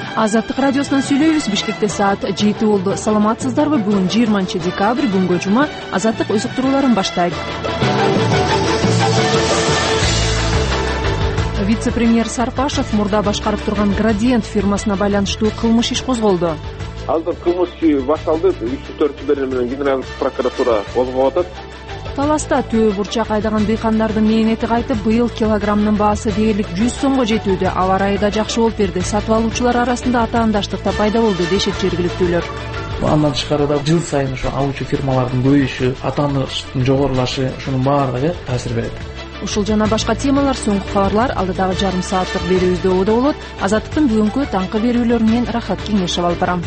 Азаттык радиосунан сүйлөйбүз. Бишкекте саат 7 болду. Саламатсыздарбы? Бүгүн 20-декабрь, күнгө жума. Азаттык өз уктурууларын баштайт. Вице-премьер Сарпашев мурда башкарып турган Градиент фирмасына байланыштуу кылмыш иш козголду. Азыр кылмыш иши башталды. 3-4 берени менен генералдык прокуратура козгоп атат. Таласта төө бурчак айдаган дыйкандардын мээнети кайтып, быйыл килограммдын баасы дээрлик 100 сомго жетүүдө. Аба ырайы да жакшы болуп берди. Сатып алуучулар арасында атаандаштык да пайда болду, дешет жергиликтүүлөр. Андан тышкары да жыл сайын ошо алуучу фирмалардын көбөйүшү, атааныштын жогорулашы, ушунун баардыгы таасир берет. Ушул жана башка темалар, соңку кабарлар алдыдагы жарым сааттык берүүбүздө ободо болот. Азаттыктын бүгүнкү таңкы берүүлөрү менен Рахат Кеңешев алып барам.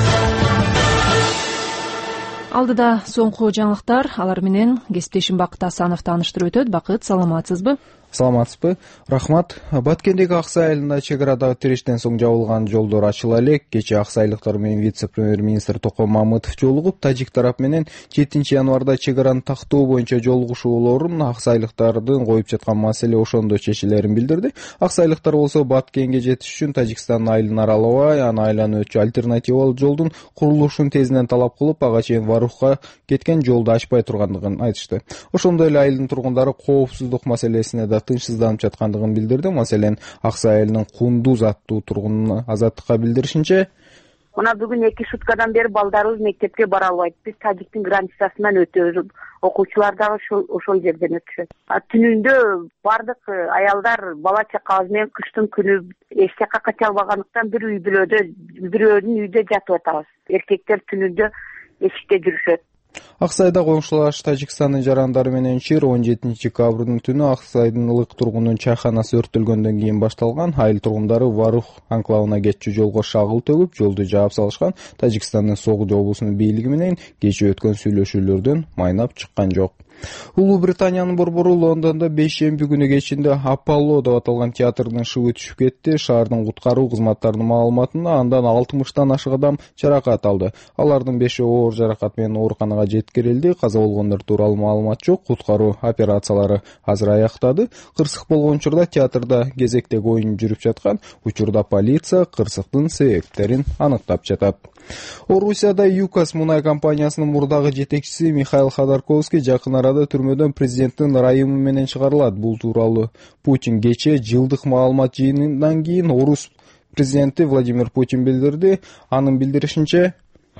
Алдыда соңку жаңылыктар, алар менен кесиптешим Бакыт Асанов тааныштырып өтөт. Бакыт, саламатсызбы? Саламатсызбы? Рахмат. Баткендеги Аксай айылында чек арадагы тирештен соң жабылган жолдор ачыла элек. Кечээ аксайлыктар менен вице-премьер-министр Токон Мамытов жолугуп, тажик тарап менен 7 январда чек араны тактоо боюнча жолугушуулорун аксайлыктардын коюп жаткан маселе ошондо чечилерин билдирди. Аксайлыктар болсо Баткенге жетиш үчүн Тажикстандын айылын аралабай, аны айлануучу альтернативалуу жолдун курулушун тезинен талап кылып, ага чейин Варухка кеткен жолду ачпай тургандыгын айтышты. Ошондой эле айылдын тургундары коопсуздук маселесине да тынчсызданып жаткандыгын билдирди. Маселен, Аксай айылынын Кундуз аттуу тургуну Азаттыкка билдиришинче, мына бүгүн 2 суткадан бери балдарыбыз мектепке бара албайт. Биз Тажиктин границасынан өтөбүз. Окуучулар дагы ошол жерден өтүшөт. Түнүндө бардык аялдар бала чакабыз менен кыштын күнү эч жакка кача албагандыктан бир үй бүлөдө, бирөөнүн үйдө жатып атабыз. Эркектер түнүндө эшикте жүрүшөт. Аксайда коңшулаш Тажикстандын жарандары менен чир 17 декабрдын түнү Аксайдын ылык тургунунун чайханасы өрттөлгөндөн кийин башталган. Айыл тургундары Варух анклавына кетчү жолго шагыл төгүп, жолду жаап салышкан. Тажикстандын Согду облусунун бийлиги менен кечээ өткөн сүйлөшүүлөрдөн майнап чыккан жок. Улуу Британиянын борбору Лондондо бейшемби күнү кечинде Аполло деп аталган театрдын шыбы түшүп кетти. Шаардын куткаруу кызматтарынын маалыматында андан 60тан ашык адам жаракат алды. Алардын 5-и оор жаракат менен ооруканага жеткирилди. Каза болгондор тууралуу маалымат жок. Куткаруу операциялары азыр аяктады. Кырсык болгон учурда театрда кезектеги оюн жүрүп жаткан. Учурда полиция кырсыктын себептерин аныктап жатат. Орусияда ЮКОС мунай компаниясынын мурдагы жетекчиси Михаил Ходорковский жакын арада түрмөдөн президенттин ырайымы менен чыгарылат. Бул тууралуу Путин кечээ жылдык маалымат жыйынынан кийин орус президенти Владимир Путин билдирди. Анын билдиришинче,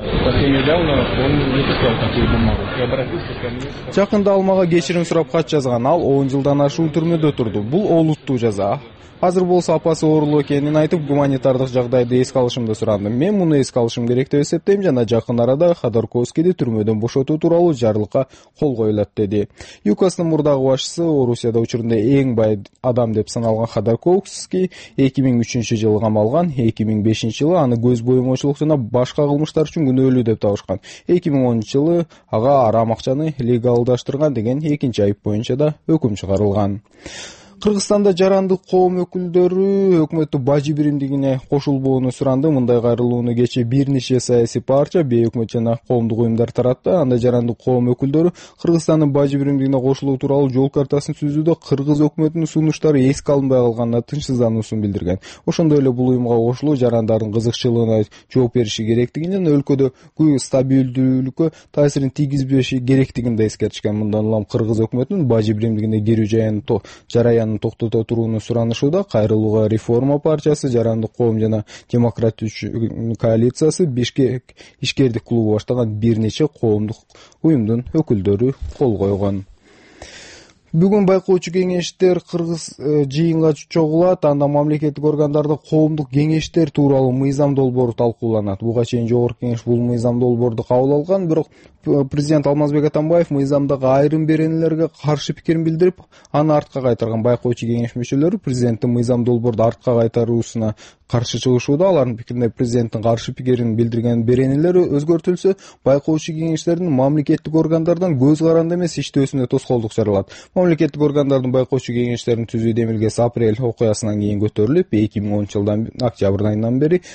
жакында ал мага кечирим сурап кат жазган. Ал 10 жылдан ашуун түрмөдө турду. Бул олуттуу жаза. Азыр болсо апасы оорулуу экенин айтып, гуманитардык жагдайды эске алышымды сурандым. Мен муну эске алышым керек деп эсептейм жана жакын арада Ходорковскийди түрмөдөн бошотуу тууралуу жарлыкка кол коюлат, деди. ЮКОСтун мурдагы башчысы Орусияда учурунда эң бай адам деп саналган Ходорковский 2003-жылы камалган. 2005-жылы аны көз боюмочулук жана башка кылмыштар үчүн күнөөлүү деп табышкан. 2010-жылы ага арам акчаны легалдаштырган деген экинчи айып боюнча да өкүм чыгарылган. Кыргызстанда жарандык коом өкүлдөрү өкмөттүн бажы биримдигине кошулбоону суранды. Мындай кайрылууну кечээ бир нече саясий партия, бейөкмөт жана коомдук уюмдар таратты. Анда жарандык коом өкүлдөрү Кыргызстандын бажы биримдигине кошулуу тууралуу жол картасын түзүүдө кыргыз өкмөтүнүн сунуштары эске алынбай калганына тынчсыздануусун билдирген. Ошондой эле бул уюмга кошулуу жарандардын кызыкчылыгына жооп бериши керектигин жана өлкөдө стабилдүүлүккө таасирин тийгизбеши керектигин да эскертишкен. Мындан улам кыргыз өкмөтүнүн бажы биримдигине кирүү жараянын токтото турууну суранышууда. Кайрылууга Реформа партиясы, Жарандык коом жана Демократиялык коалициясы, Бишкек ишкердик клубу баштаган бир нече коомдук уюмдун өкүлдөрү кол койгон. Бүгүн байкоочу кеңештер кыргыз жыйынга чогулат. Анда мамлекеттик органдарда коомдук кеңештер тууралуу мыйзам долбоору талкууланат. Буга чейин жогорку кеңеш бул мыйзам долбоорду кабыл алган, бирок президент Алмазбек Атамбаев мыйзамдагы айрым беренелерге каршы пикирин билдирип, аны артка кайтарган. Байкоочу кеңеш мүчөлөрү президенттин мыйзам долбоорду артка кайтаруусуна каршы чыгышууда. Алардын пикирине президенттин каршы пикирин билдирген беренелери өзгөртүлсө, байкоочу кеңештердин мамлекеттик органдардан көз каранды эмес иштөөсүнө тоскоолдук жаралат. Мамлекеттик органдардын байкоочу кеңештерин түзүү демилгеси апрель окуясынан кийин көтөрүлүп, 2010 жылдан октябрь айынан бери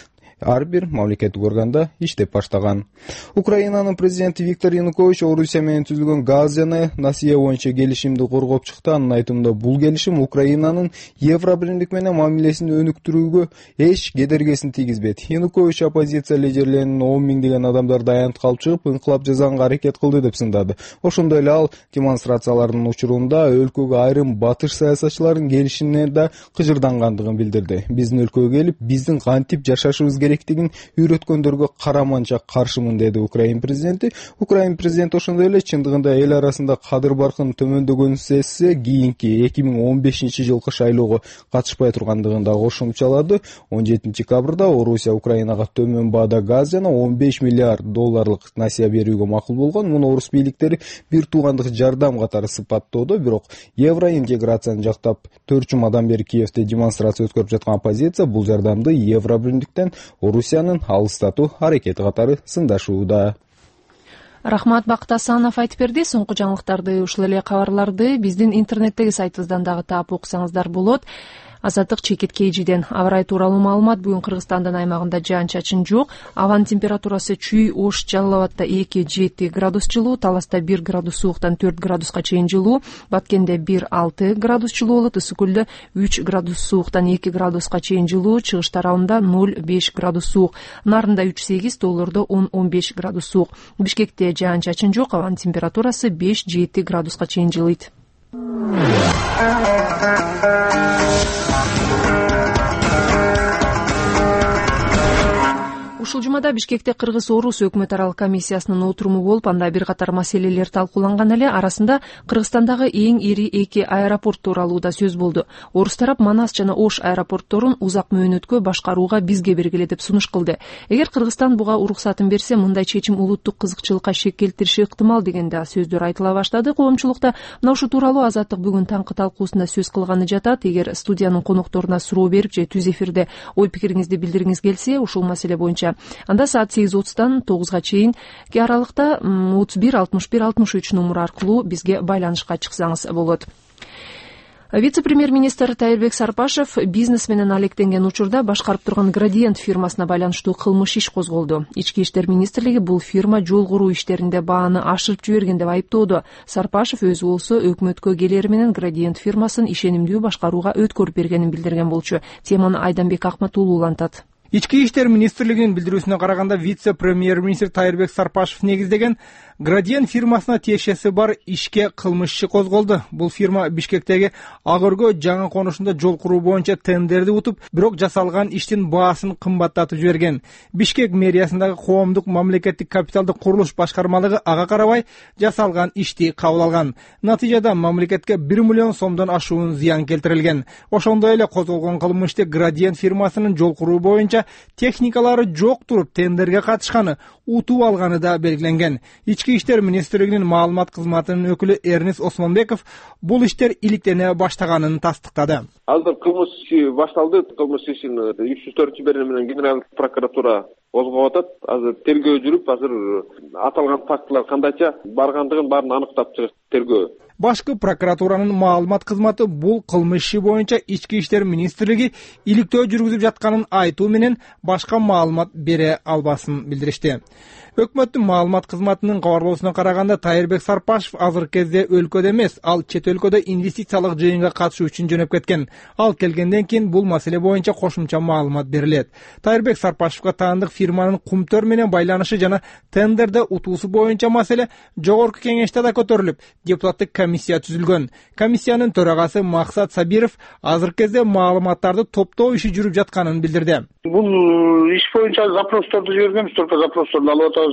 ар бир мамлекеттик органда иштеп баштаган. Украинанын президенти Виктор Янукович Орусия менен түзүлгөн газ жана насыя боюнча келишимди коргоп чыкты. Анын айтымында бул келишим Украинанын Евробиримдик менен мамилесин өнүктүрүүгө эч кедергисин тийгизбейт. Янукович оппозиция лидерлеринин 10 миңдеген адамдарды аянтка алып чыгып, инкылап жасаганга аракет кылды деп сындады. Ошондой эле ал демонстрациялардын учурунда өлкөгө айрым батыш саясатчылардын келишине да кыжырдангандыгын билдирди. Биздин өлкөгө келип, биздин кантип жашашыбыз керектигин үйрөткөндөргө караманча каршымын, деди Украин президенти. Украин президенти ошондой эле чындыгында эл арасында кадыр баркын төмөндөгөнүн сезсе, кийинки 2015-жылкы шайлоого катышпай тургандыгын да кошумчалады. 17 декабрда Орусия Украинага төмөн баада газ жана $15 миллиард насыя берүүгө макул болгон. Муну орус бийликтери бир туугандык жардам катары сыпаттоодо, бирок евроинтеграцияны жактап 4 жумадан бери Киевде демонстрация өткөрүп жаткан оппозиция бул жардамды Евробиримдиктен Орусиянын алыстатуу аракети катары сындашууда. Рахмат, Бакыт Асанов айтып берди. Соңку жаңылыктарды, ушул эле кабарларды биздин интернеттеги сайтыбыздан дагы таап окусаңыздар болот. Азаттык Чекит KG'ден аба ырайы тууралуу маалымат. Бүгүн Кыргызстандын аймагында жаан-чачын жок. Абанын температурасы Чүй, Ош, Жалал Абадта 2-7 градус жылуу, Таласта 1 градус сууктан 4 градуска чейин жылуу, Баткенде 1-6 градус жылуу болот, Ысык Көлдө 3 градус сууктан 2 градуска чейин жылуу, Чыгыш тарабында 0-5 градус суук, Нарында 3-8, Тоолордо 10-15 градус суук. Бишкекте жаан-чачын жок, абанын температурасы 5-7 градуска чейин жылыйт. Ушул жумада Бишкекте Кыргыз-Орус өкмөт аралык комиссиясынын отуруму болуп, анда бир катар маселелер талкууланган эле. Арасында Кыргызстандагы эң ири 2 аэропорт тууралуу да сөз болду. Орус тарап Манас жана Ош аэропортторун узак мөөнөткө башкарууга бизге бергиле деп сунуш кылды. Эгер Кыргызстан буга уруксатын берсе, мындай чечим улуттук кызыкчылыкка шек келтириши ыктымал дегенде сөздөр айтыла баштады. Коомчулукта мына ушул тууралуу Азаттык бүгүн таңкы талкуусунда сөз кылганы жатат. Эгер студиянын конокторуна суроо берип же түз эфирде ой пикириңизди билдиргиңиз келсе, ушул маселе боюнча анда саат 8:30-тан 9-га чейинки аралыкта 31 61 63 номуру аркылуу бизге байланышка чыксаңыз болот. Вице-премьер-министр Тайырбек Сарпашев бизнес менен алектенген учурда башкарып турган Градиент фирмасына байланыштуу кылмыш иш козголду. Ички иштер министрлиги бул фирма жол куруу иштеринде бааны ашырып жиберген деп айыптоодо. Сарпашев өзү болсо өкмөткө келери менен Градиент фирмасын ишенимдүү башкарууга өткөрүп бергенин билдирген болчу. Теманы Айданбек Акматуулу улантат. Ички иштер министрлигинин билдирүүсүнө караганда, вице-премьер-министр Тайырбек Сарпашев негиздеген Градиент фирмасына тиешеси бар ишке кылмыш иши козголду. Бул фирма Бишкектеги Агөргө жаңы конушунда жол куруу боюнча тендерди утуп, бирок жасалган иштин баасын кымбаттатып жиберген. Бишкек мэриясындагы коомдук мамлекеттик капиталдык курулуш башкармалыгы ага карабай жасалган ишти кабыл алган. Натыйжада мамлекетке 1 миллион сомдон ашуун зыян келтирилген. Ошондой эле козголгон кылмышты Градиент фирмасынын жол куруу боюнча техникалары жок туруп тендерге катышканы, утуп алганы да белгиленген. Ички иштер министрлигинин маалымат кызматынын өкүлү Эрнис Осмонбеков бул иштер иликтене баштаганын тастыктады. Азыр кылмыш иши башталды. Кылмыш ишин 304 береним менен Генералдык прокуратура козгоп атат. Азыр тергөө жүрүп, азыр аталган фактылар кандайча баргандыгын баарын аныктап чыгат тергөө. Башкы прокуратуранын маалымат кызматы бул кылмыш иши боюнча ички иштер министрлиги иликтөө жүргүзүп жатканын айтуу менен башка маалымат бере албасын билдиришти. Өкмөттүн маалымат кызматынын кабарлоосуна караганда, Тайырбек Сарпашев азыр кезде өлкөдө эмес, ал чет өлкөдө инвестициялык жыйынга катышуу үчүн жөнөп кеткен. Ал келгенден кийин бул маселе боюнча кошумча маалымат берилет. Тайырбек Сарпашевга таандык фирманын кумтөр менен байланышы жана тендерде утуусу боюнча маселе жогорку кеңеште да көтөрүлүп, депутаттык комиссия түзүлгөн. Комиссиянын төрагасы Максат Сабиров азыр кезде маалыматтарды топтоо иши жүрүп жатканын билдирди. Бул иш боюнча запросторду жибергенбиз, только запросторду алып атабыз.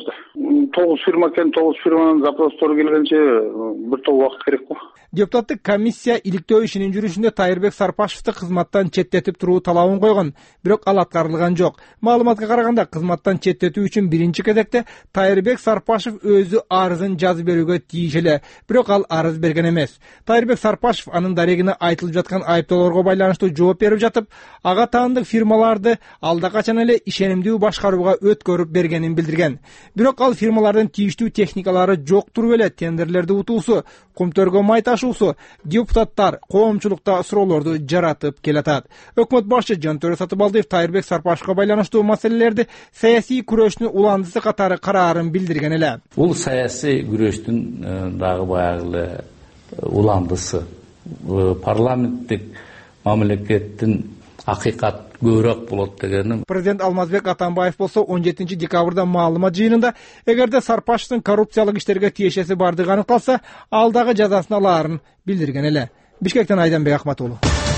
9 фирма экен, 9 фирманын запростору келгенче бир топ убакыт керек го. Депутаттык комиссия иликтөө ишинин жүрүшүндө Тайырбек Сарпашевди кызматтан четтетип туруу талабын койгон, бирок ал аткарылган жок. Маалыматка караганда, кызматтан четтетүү үчүн биринчи кезекте Тайырбек Сарпашев өзү арызын жазып берүүгө тийиш эле. Бирок ал арыз берген эмес. Тайырбек Сарпашев анын дарегине айтылып жаткан айыптоолорго байланыштуу жооп берип жатып, ага таандык фирмаларды алда качан эле ишенимдүү башкарууга өткөрүп бергенин билдирген. Бирок ал фирмалардын тийиштүү техникалары жок туруп эле тендерлерди утуусу, көмтөргө май ташуусу депутаттар, коомчулукта суроолорду жаратып келатат. Өкмөт башчы Жантөре Сатыбалдиев Тайырбек Сарпашевга байланыштуу маселелерди саясий күрөштүн уландысы катары караарын билдирген эле. Бул саясий күрөштүн дагы баягы уландысы. Парламенттик мамлекеттин акыйкат көбүрөөк болот дегеним. Президент Алмазбек Атамбаев болсо 17 декабрда маалымат жыйынында эгерде Сарпашевдин коррупциялык иштерге тиешеси бардыгы аныкталса, ал дагы жазасын алаарын билдирген эле. Бишкектен Айданбек Акматулу.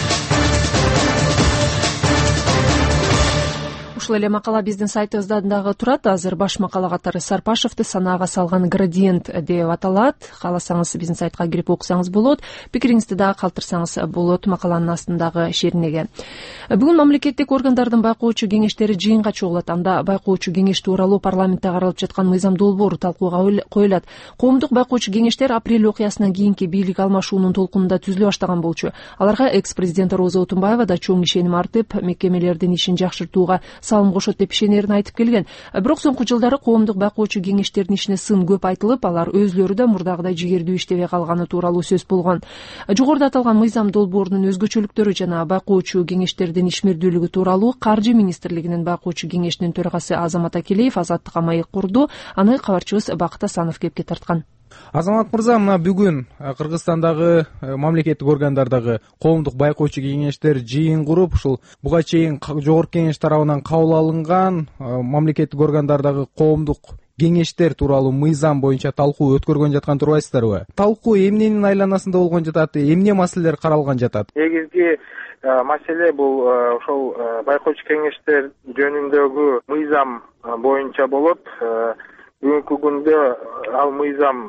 Ушул эле макала биздин сайтыбызда дагы турат. Азыр баш макала катары Сарпашевди санаага салган градиент деп аталат. Кааласаңыз биздин сайтка кирип окусаңыз болот. Пикириңизди дагы калтырсаңыз болот макаланын астындагы шеринеге. Бүгүн мамлекеттик органдардын байкоочу кеңештери жыйынга чогулат. Анда байкоочу кеңеш тууралуу парламентте каралып жаткан мыйзам долбоор талкууга коюлат. Коомдук байкоочу кеңештер апрель окуясынан кийинки бийлик алмашуунун толкунунда түзүлө баштаган болчу. Аларга экс-президент Роза Отунбаева да чоң ишеним артып, мекемелердин ишин жакшыртууга салым кошот деп ишенерин айтып келген. Бирок соңку жылдары коомдук байкоочу кеңештердин ишине сын көп айтылып, алар өзлөрү да мурдагыдай жигердүү иштебей калганы тууралуу сөз болгон. Жогоруда аталган мыйзам долбоорунун өзгөчөлүктөрү жана байкоочу кеңештердин ишмердүүлүгү тууралуу Каржы министрлигинин байкоочу кеңешинин төрагасы Азамат Акелеев азаттыкка маек курду. Аны кабарчыбыз Бакыт Асанов кепке тарткан. Азамат мырза, мына бүгүн Кыргызстандагы мамлекеттик органдардагы коомдук байкоочу кеңештер жыйын куруп, ушул буга чейин жогорку кеңеш тарабынан кабыл алынган мамлекеттик органдардагы коомдук кеңештер тууралуу мыйзам боюнча талкуу өткөргөн жаткан турбайсыздарбы? Талкуу эмненин айланасында болгон жатат, эмне маселелер каралган жатат? Негизги маселе бул ошол байкоочу кеңештер жөнүндөгү мыйзам боюнча болот. Бүгүнкү күндө ал мыйзам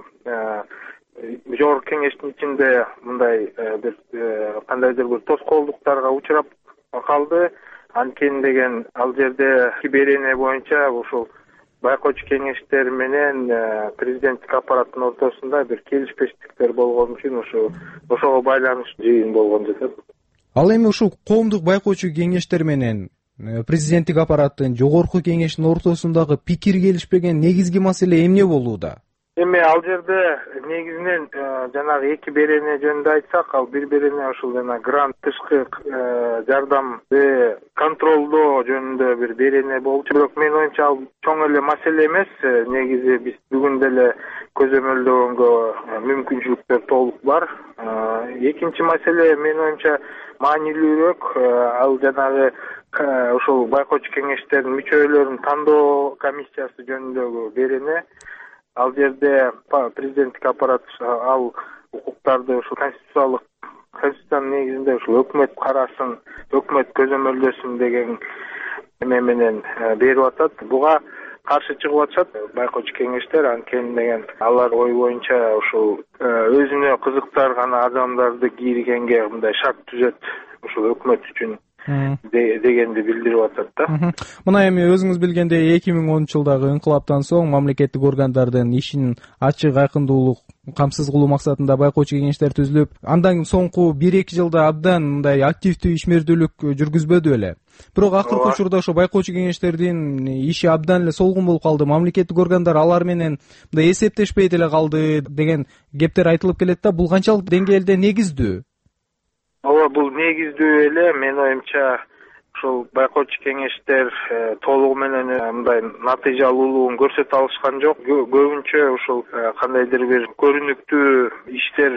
жогорку кеңештин ичинде мындай бир кандайдыр бир тоскоолдуктарга учурап калды. Анткени деген ал жерде берене боюнча ушул байкоочу кеңештер менен президенттик аппараттын ортосунда бир келишпештиктер болгон үчүн ошого байланыштуу жыйын болгон жатат. Ал эми ушул коомдук байкоочу кеңештер менен президенттик аппараттын жогорку кеңештин ортосундагы пикир келишпеген негизги маселе эмне болууда? Эми ал жерде негизинен жанагы эки берене жөнүндө айтсак, ал бир берене ушул жана грант тышкы жардамды контролдоо жөнүндө бир берене болчу. Бирок менин оюмча ал чоң эле маселе эмес. Негизи биз бүгүн деле көзөмөлдөгөнгө мүмкүнчүлүктөр толук бар. Экинчи маселе менин оюмча маанилүүрөөк. Ал жанагы ушул байкоочу кеңештердин мүчөлөрүн тандоо комиссиясы жөнүндөгү берене. Ал жерде президенттик аппарат ал укуктарды ушул конституциянын негизинде ушул өкмөт карасын, өкмөт көзөмөлдөсүн деген эме менен берип атат. Буга каршы чыгып атышат байкоочу кеңештер. Анткени деген алар ой боюнча ушул өзүнө кызыктырган адамдарды киргенге мындай шарт түзөт ушул өкмөт үчүн дегенди билдирип атат да. Мына эми өзүңүз билгендей 2010-жылдагы инкылаптан соң мамлекеттик органдардын ишин ачык айкындуулук камсыз кылуу максатында байкоочу кеңештер түзүлүп, андан соңку 1-2 жылда абдан мындай активдүү ишмердүүлүк жүргүзбөдү эле. Бирок акыркы учурда ошо байкоочу кеңештердин иши абдан эле солгун болуп калды. Мамлекеттик органдар алар менен мындай эсептешпей деле калды деген кептер айтылып келет да. Бул канчалык деңгээлде негиздүү? Ооба, бул негиздүү эле. Менин оюмча ушул байкоочу кеңештер толугу менен мындай натыйжалуулугун көрсөтө алышкан жок. Көбүнчө ушул кандайдыр бир көрүнүктүү иштер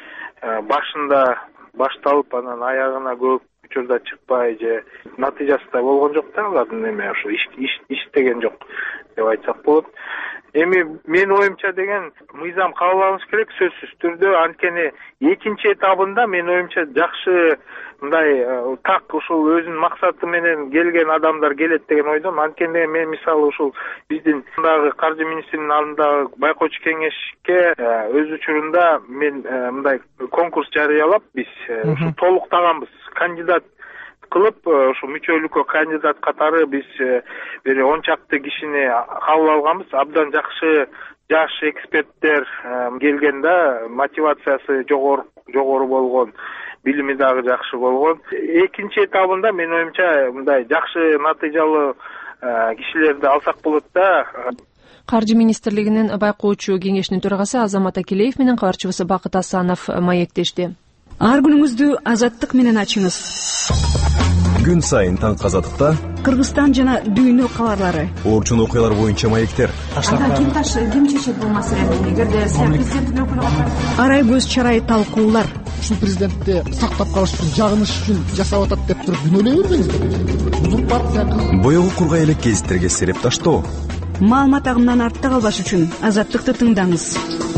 башында башталып, анан аягына көп учурда чыкпай же натыйжасы да болгон жок да. Алардын эме ушул иштеген жок деп айтсак болот. Эми менин оюмча деген мыйзам кабыл алыш керек сөзсүз түрдө. Анткени экинчи этабында менин оюмча жакшы мындай так ушул өзүнүн максаты менен келген адамдар келет деген ойдомун. Анткени мен мисалы ушул биздин дагы каржы министринин алдындагы байкоочу кеңешке өз учурунда мен мындай конкурс жарыялап биз толуктаганбыз. кылып ушу мүчөлүккө кандидат катары биз бир 10 чакты кишини кабыл алганбыз. Абдан жакшы жаш эксперттер келген да, мотивациясы жогору болгон, билими дагы жакшы болгон. Экинчи этабында менин оюмча мындай жакшы натыйжалуу кишилерди алсак болот да. Каржы министрлигинин байкоочу кеңешинин төрагасы Азамат Акилеев менен кабарчыбыз Бакыт Асанов маектешти. Ар күнүңүздү азаттык менен ачыңыз. Күн сайын таңкы азаттыкта Кыргызстан жана дүйнө кабарлары, орчун окуялар боюнча маектер. Ким чечет бул маселени? Эгерде президенттин өкүлү арай көз чарай талкуулар. Ушул президентти сактап калыш үчүн, жагыныш үчүн жасап атат деп туруп күнөөлөй бербеңиздер. Бузук партия. Боёгу кургай элек гезиттерге сереп таштоо. Маалымат агымынан артта калбаш үчүн азаттыкты тыңдаңыз.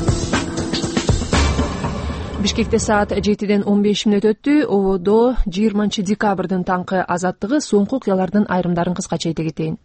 Бишкекте саат 7-ден 15 мүнөт өттү. Ободо 20 декабрдын таңкы азаттыгы соңку окуялардын айрымдарын кыскача айта кетейин.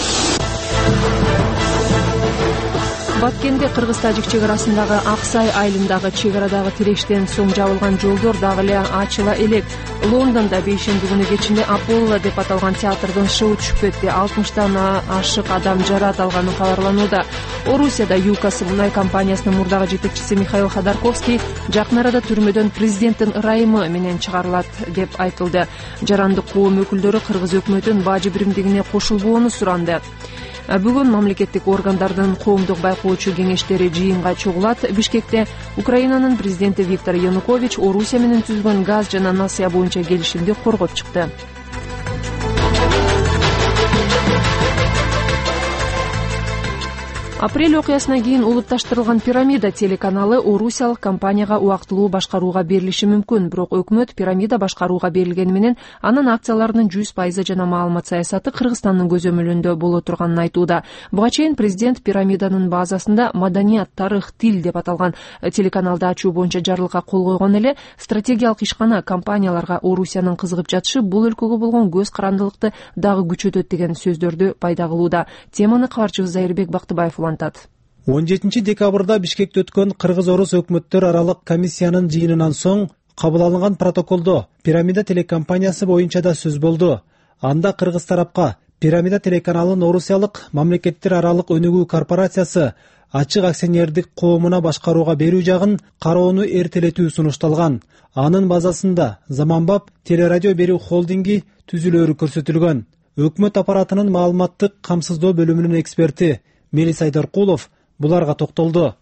Баткенде Кыргыз-Тажик чегарасындагы Аксай айылындагы чегарадагы тирештен соң жабылган жолдор дагы эле ачыла элек. Лондондо бейшемби күнү кечинде Аполло деп аталган театрдын шоу түшүп кетти. 60тан ашык адам жараат алганы кабарланууда. Орусияда ЮКАС мунай компаниясынын мурдагы жетекчиси Михаил Ходорковский жакын арада түрмөдөн президенттин ырайымы менен чыгарылат деп айтылды. Жарандык коом өкүлдөрү кыргыз өкмөтүнүн бажы биримдигине кошулбоону суранды. Бүгүн мамлекеттик органдардын коомдук байкоочу кеңештери жыйынга чогулат. Бишкекте Украинанын президенти Виктор Янукович Орусия менен түзгөн газ жана насыя боюнча келишимди коргоп чыкты. Апрель окуясынан кийин улутташтырылган Пирамида телеканалы орусиялык компанияга убактылуу башкарууга берилиши мүмкүн. Бирок өкмөт Пирамида башкарууга берилгени менен анын акцияларынын 100% жана маалымат саясаты Кыргызстандын көзөмөлүндө боло турганын айтууда. Буга чейин президент Пирамиданын базасында маданият, тарых, тил деп аталган телеканалды ачуу боюнча жарлыкка кол койгон эле. Стратегиялык ишкана компанияларга Орусиянын кызыгып жатышы бул өлкөгө болгон көз карандылыкты дагы күчөтөт деген сөздөрдү пайда кылууда. Теманы кабарчыбыз Зайырбек Бактыбаев 17 декабрда Бишкекте өткөн Кыргыз-Орус өкмөттөр аралык комиссиянын жыйынынан соң кабыл алынган протоколдо Пирамида телекомпаниясы боюнча да сөз болду. Анда кыргыз тарапка Пирамида телеканалын орусиялык мамлекеттер аралык өнүгүү корпорациясы ачык акционердик коомуна башкарууга берүү жагын кароону эртелетүү сунушталган. Анын базасында Заманбап телерадио берүү холдинги түзүлөрү көрсөтүлгөн. Өкмөт аппаратынын маалыматтык камсыздоо бөлүмүнүн эксперти Мелис Айдаркулов буларга токтолду.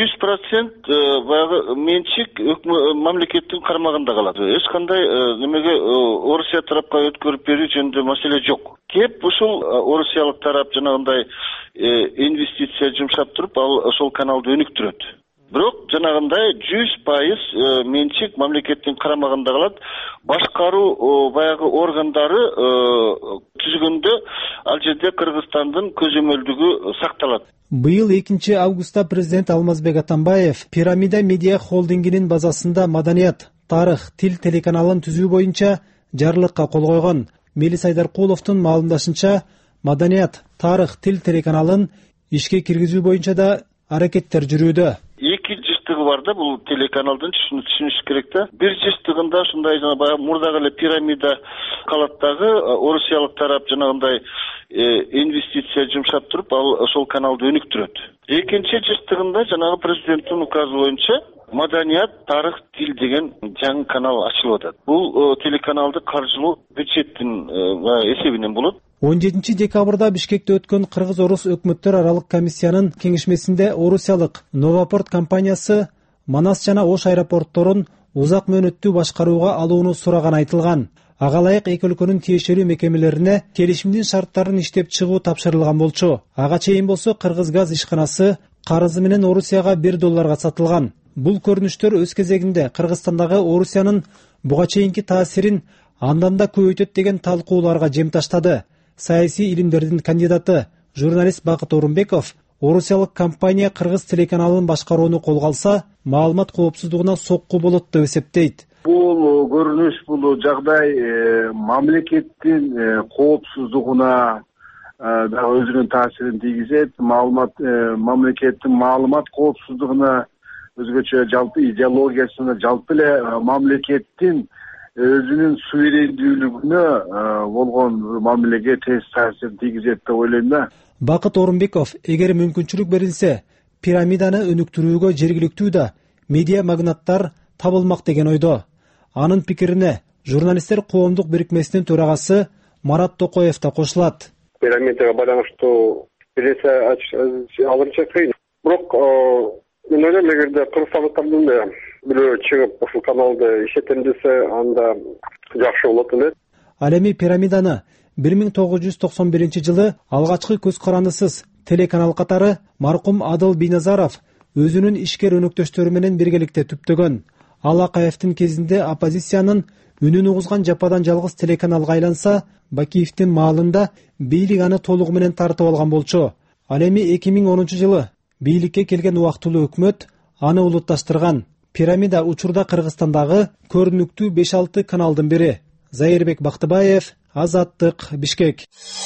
100% баягы менчик мамлекеттин кармагында калат. Эч кандай немеге Орусия тарапка өткөрүп берүү жөнүндө маселе жок. Кеп ушул орусиялык тарап жанагындай инвестиция жумшап туруп, ал ошол каналды өнүктүрөт. Бирок жанагындай 100% менчик мамлекеттин карамагында калат. Башкаруу баягы органдары түзгөндө ал жерде Кыргызстандын көзөмөлдүгү сакталат. Быйыл 2 августта президент Алмазбек Атамбаев Пирамида медиа холдингинин базасында маданият, тарых, тил телеканалын түзүү боюнча жарлыкка кол койгон. Мелис Айдаркуловдун маалымдашынча, маданият, тарых, тил телеканалын ишке киргизүү боюнча да аракеттер жүрүүдө. Бар да, бул телеканалдын түшүнүш керек да. Бир жыштыгында ушундай жана баягы мурдагы эле Пирамида калаттагы орусиялык тарап жанагындай инвестиция жумшап туруп, ал ошол каналды өнүктүрөт. Экинчи жыштыгында жанагы президенттин указы боюнча маданият, тарых, тил деген жаңы канал ачылып атат. Бул телеканалды каржылоо бюджеттин эсебинен болот. 17 декабрда Бишкекте өткөн Кыргыз-Орус өкмөттөр аралык комиссиянын кеңешмесинде орусиялык Новопорт компаниясы Манас жана Ош аэропортторун узак мөөнөттүү башкарууга алууну сураган айтылган. Ага ылайык эки өлкөнүн тиешелүү мекемелерине келишимдин шарттарын иштеп чыгуу тапшырылган болчу. Ага чейин болсо Кыргыз газ ишканасы карызы менен Орусияга $1 сатылган. Бул көрүнүштөр өз кезегинде Кыргызстандагы Орусиянын буга чейинки таасирин андан да көбөйтөт деген талкууларга жем таштады. Саясий илимдердин кандидаты журналист Бакыт Орунбеков орусиялык компания Кыргыз телеканалын башкарууну колго алса, маалымат коопсуздугуна сокку болот деп эсептейт. Бул көрүнүш, бул жагдай мамлекеттин коопсуздугуна дагы өзүнүн таасирин тийгизет. Мамлекеттин маалымат коопсуздугуна, өзгөчө жалпы идеологиясына, жалпы эле мамлекеттин өзүнүн суверендүүлүгүнө болгон мамилеге терс таасир тийгизет деп ойлойм да. Бакыт Орунбеков, эгер мүмкүнчүлүк берилсе, пирамиданы өнүктүрүүгө жергиликтүү да медиа магнаттар табылмак деген ойдо. Анын пикирине журналисттер коомдук бирикмесинин төрагасы Марат Токоев да кошулат. Пирамидага байланыштуу билесе азырынча кыйын. Бирок мен ойлойм, эгерде кыргызстандыктардын да бирөө чыгып ушул каналды иштетем десе, анда жакшы болот эле. Ал эми пирамиданы 1991 жылы алгачкы көз карандысыз телеканал катары маркум Адыл Биназаров өзүнүн ишкер өнөктөштөрү менен биргеликте түптөгөн. Ал Акаевдин кезинде оппозициянын үнүн угузган жападан жалгыз телеканалга айланса, Бакиевдин маалында бийлик аны толугу менен тартып алган болчу. Ал эми 2010 жылы бийликке келген убактылуу өкмөт аны улутташтырган. Пирамида учурда Кыргызстандагы көрүнүктүү 5-6 каналдын бири. Зайырбек Бактыбаев, Азаттык, Бишкек.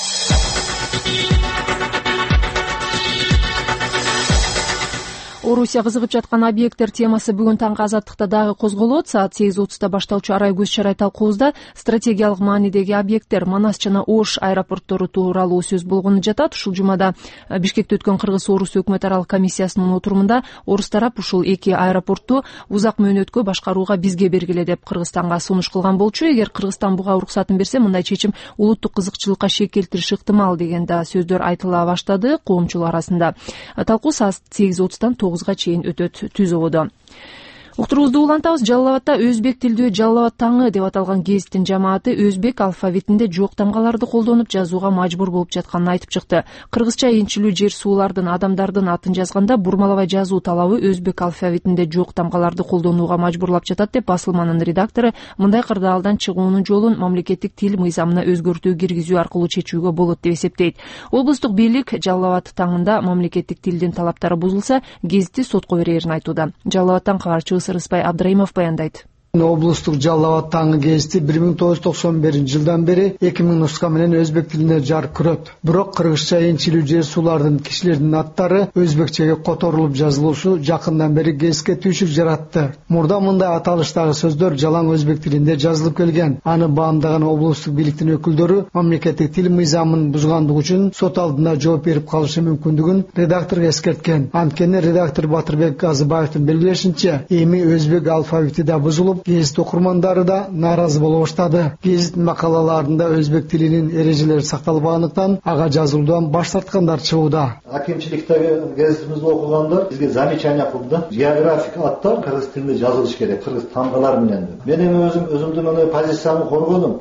Орусия кызыгып жаткан объекттер темасы бүгүн таңкы Азаттыкта дагы козголот. Саат 8:30 башталчу арай көз чарай талкуубузда стратегиялык маанидеги объекттер Манас жана Ош аэропорттору тууралуу сөз болгону жатат. Ушул жумада Бишкекте өткөн Кыргыз-Орус өкмөт аралык комиссиясынын отурумунда орус тарап ушул эки аэропортту узак мөөнөткө башкарууга бизге бергиле деп Кыргызстанга сунуш кылган болчу. Эгер Кыргызстан буга уруксатын берсе, мындай чечим улуттук кызыкчылыкка шек келтириши ыктымал деген да сөздөр айтыла баштады коомчулук арасында. Талкуу саат 8:30-дан 9-га чейин өтөт. Түз ободо. Уктуруубузду улантабыз. Жалал Абадта өзбек тилдүү Жалал Абад таңы деп аталган гезиттин жамааты өзбек алфавитинде жок тамгаларды колдонуп жазууга мажбур болуп жатканын айтып чыкты. Кыргызча энчилүү жер суулардын, адамдардын атын жазганда бурмалабай жазуу талабы өзбек алфавитинде жок тамгаларды колдонууга мажбурлап жатат деп басылманын редактору мындай кырдаалдан чыгуунун жолун мамлекеттик тил мыйзамына өзгөртүү киргизүү аркылуу чечүүгө болот деп эсептейт. Облустук бийлик Жалал Абад таңында мамлекеттик тилдин талаптары бузулса, гезитти сотко берерин айтууда. Жалал Абадтан кабарчыбыз Рыспай Абдраимов баяндайт. Облустук Жалал Абад таңы гезити 1991 жылдан бери 2000 нуска менен өзбек тилинде жарык көрөт. Бирок кыргызча энчилүү жер суулардын, кишилердин аттары өзбекчеге которулуп жазылуусу жакындан бери гезитке түйшүк жаратты. Мурда мындай аталыштагы сөздөр жалаң өзбек тилинде жазылып келген. Аны баамдаган облустук бийликтин өкүлдөрү мамлекеттик тил мыйзамын бузгандыгы үчүн сот алдында жооп берип калышы мүмкүндүгүн редакторго эскерткен. Анткени редактор Батырбек Газыбаевдин белгилешинче, эми өзбек алфавити да бузулуп, гезит окурмандары да нааразы боло баштады. Гезит макалаларында өзбек тилинин эрежелери сакталбагандыктан ага жазылуудан баш тарткандар чыгууда. Акимчиликтеги гезитибизди окугандар бизге замечание кылды. Географик аттар кыргыз тилинде жазылыш керек, кыргыз тамгалар менен. Мен эми өзүмдүн мына позициямды коргодум.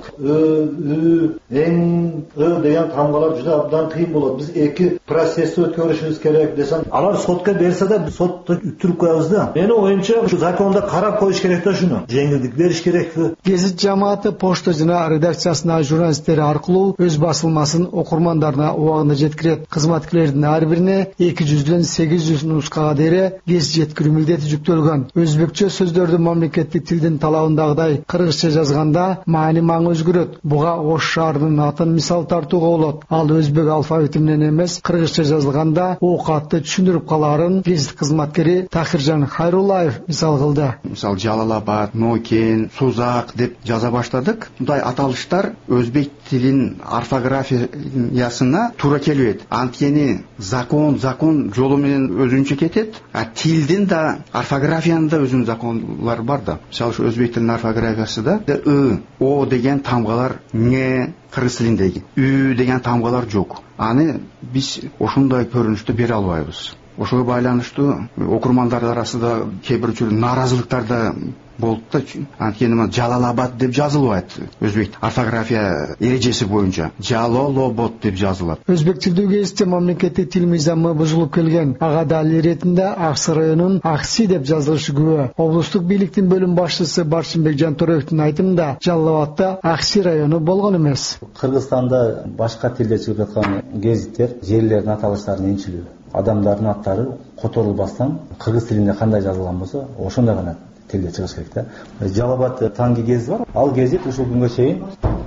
Деген тамгалар жүдө абдан кыйын болот. Биз эки процессти өткөрүшүбүз керек десем, алар сотко берсе да сотто үттүрүп коебуз да. Менин оюмча ушу закондо карап коюш керек да шуну. Жеңилдик бериш керек. Гезит жамааты почта жана редакциясына журналисттери аркылуу өз басылмасын окурмандарына убагында жеткирет. Кызматкерлердин ар бирине 200-дөн 800 нускага дейре гезит жеткирүү милдети жүктөлгөн. Өзбекче сөздөрдү мамлекеттик тилдин талабындагыдай кыргызча жазганда маани-маң өзгөрөт. Буга Ош шаарынын атын мисал тартууга болот. Ал өзбек алфавити менен эмес, кыргызча жазылганда оокатты түшүндүрүп калаарын гезит кызматкери Тахиржан Хайруллаев мисал кылды. Мисал Жалал Абад, Нокен, Сузак деп жаза баштадык. Мындай аталыштар өзбек тилин орфографиясына туура келбейт. Анткени закон жолу менен өзүнчө кетет. Тилдин да орфографиянын да өзүнүн закондары бар да. Мисалы өзбек тилинин орфографиясында о деген тамгалар не кыргыз тилиндеги, ү деген тамгалар жок. Аны биз ошондой көрүнүштү бере албайбыз. Ошого байланыштуу окурмандар арасында кээ бир нааразылыктар да болуп да, анткени Жалал Абад деп жазылбайт. Өзбек орфография эрежеси боюнча Жалал Абад деп жазылат. Өзбек тилдүү гезитте мамлекеттик тил мыйзамы бузулуп келген. Ага далил иретинде Аксы районунун Акси деп жазылышы күбө. Облустук бийликтин бөлүм башчысы Баршынбек Жантөрөевдин айтымында Жалал Абадта Акси району болгон эмес. Кыргызстанда башка тилде чыгып жаткан гезиттер жерлердин аталыштарын энчилүү, адамдардын аттары которулбастан кыргыз тилинде кандай жазылган болсо, ошондой гана тилде чыгыш керек да. Жалал Абад таңги гезит бар. Ал гезит ушул күнгө чейин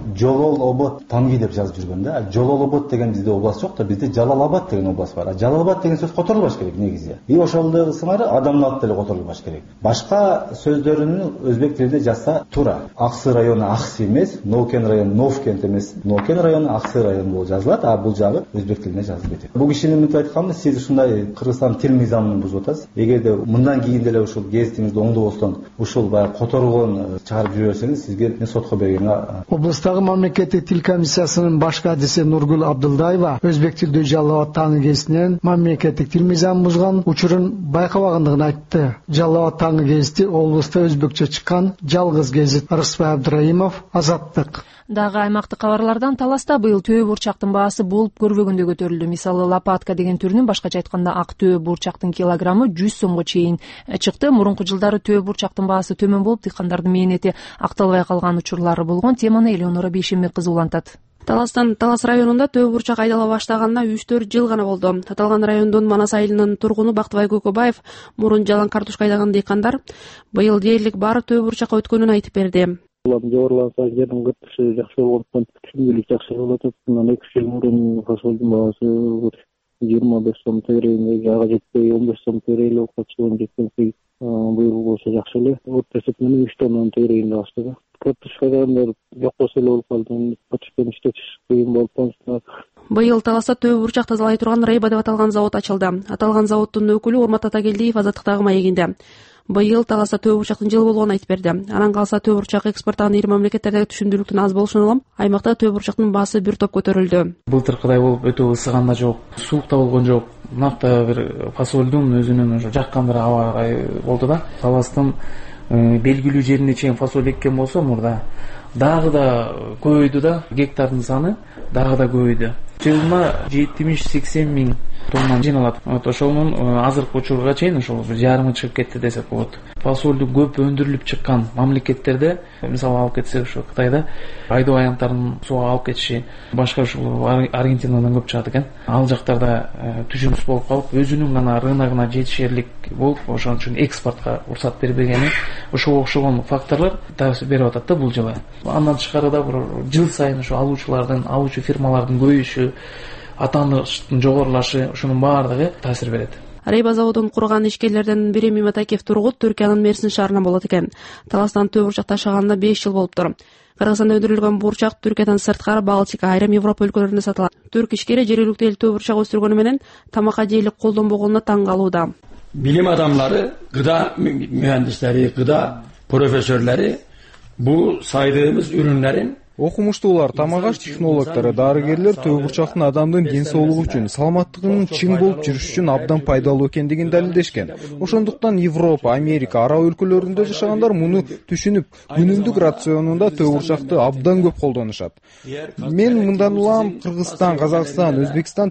Жолол обод Панги деп жазып жүргөн да. Жолол обод деген бизде область жок да, бизде Жалалабад деген область бар. Жалалабад деген сөз которулбаш керек негизи. И ошолдогу сыңары адамдын аты деле которулбаш керек. Башка сөздөрүн өзбек тилинде жазса туура. Аксы району Аксы эмес, Ноукен району Новкент эмес, Ноукен району Аксы району болуп жазылат, а бул жагы өзбек тилинде жазылып кетет. Бул кишинин мынтип айтканда сиз ушундай Кыргызстан тил мыйзамын бузуп атасыз. Эгерде мындан кийин деле ушул гезитиңизди оңдобостон ушул баягы которулгон чыгарып жүрөсөңүз, сизге сотко бергенге. Облустагы мамлекеттик тил комиссиясынын баш кадиси Нургул Абдылдаева өзбек тилдүү Жалал Абад таңы гезитинен мамлекеттик тил мыйзамын бузган учурун байкабагандыгын айтты. Жалал Абад таңы гезити облуста өзбекчө чыккан жалгыз гезит. Рыспай Абдраимов, Азаттык. Дагы аймактык кабарлардан Таласта быйыл төө бурчактын баасы болуп көрбөгөндө көтөрүлдү. Мисалы лопатка деген түрүнүн, башкача айтканда ак төө бурчактын килограммы 100 сомго чейин чыкты. Мурунку жылдары төө бурчактын баасы төмөн болуп, дыйкандардын мээнети акталбай калган учурлары болгон. Теманы Элеонора Бейшенбек кызы улантат. Таластан Талас районунда төө бурчак айдала баштаганына 3-4 жыл гана болду. Аталган райондун Манас айылынын тургуну Бактыбай Көкөбаев мурун жалаң картошка айдаган дыйкандар быйыл дээрлик баары төө бурчакка өткөнүн айтып берди. Жогоруланса жердин кыртышы жакшы болуп аткан, түшүмдүүлүк жакшы болуп атат. Мына 2 жыл мурун фасолдун баасы 25 сом тегерегинде, ага жетпей 15 сом тегерегинде болуп калчу, жетпей быйыл болсо жакшы эле. Орто эсеп менен 3 тоннанын тегерегинде баштады. Картошкадан жок болсо эле болуп калды. Картошканы иштетиш кыйын болуп калды. Быйыл Таласта төө бурчак тазалай турган Рейба деп аталган завод ачылды. Аталган заводдун өкүлү Урмат Атагелдиев Азаттыктагы маегинде быйыл Таласта төө бурчактын жылы болгонун айтып берди. Анан калса төө бурчак экспорттаган ири мамлекеттердеги түшүмдүүлүктүн аз болушуна улам аймакта төө бурчактын баасы бир топ көтөрүлдү. Былтыркыдай болуп өтө ысыган да жок, суук да болгон жок. Накта бир фасолдун өзүнүн ошо жаккан бир аба ырайы болду да. Таластын белгилүү жерине чейин фасоль эккен болсо мурда дагы да көбөйдү да, гектардын саны дагы да көбөйдү. Жылына 70-80 миң тонна жиналат. Ошонун азыркы учурга чейин ошол жарымы чыгып кетти десек болот. Фасолду көп өндүрүлүп чыккан мамлекеттерде, мисалы алып кетсек ошо Кытайда айдоо аянттарын сууга алып кетиши, башка ушул Аргентинадан көп чыгат экен. Ал жактарда түшүмсүз болуп калып, өзүнүн гана рыногуна жетишерлик болуп, ошон үчүн экспортко уруксат бербегени, ошого окшогон факторлор таасир берип атат да бул жылы. Андан тышкары да бир жыл сайын ошо алуучу фирмалардын көбөйүшү, атаныштын жогорулашы, ушунун баардыгы таасир берет. Рейба заводун курган ишкерлерден бири Миматакев Тургут Түркиянын Мерсин шаарынан болот экен. Таластан төө бурчак ташыганына 5 жыл болуптур. Кыргызстанда өндүрүлгөн бурчак Түркиядан сырткары Балтика, айрым Европа өлкөлөрүндө сатылат. Түрк ишкери жергиликтүү эл төө бурчак өстүргөнү менен тамакка дээрлик колдонбогонуна таң калууда. Bilim adamları, gıda mühendisleri, gıda profesörleri bu saydığımız ürünlerin окумуштуулар, тамак аш технологдору, дарыгерлер төө бурчактын адамдын ден соолугу үчүн, саламаттыгынын чың болуп жүрүш үчүн абдан пайдалуу экендигин далилдешкен. Ошондуктан Европа, Америка, араб өлкөлөрүндө жашагандар муну түшүнүп, күнүмдүк рационунда төө бурчакты абдан көп колдонушат. Мен мындан улам Кыргызстан, Казакстан, Өзбекстан,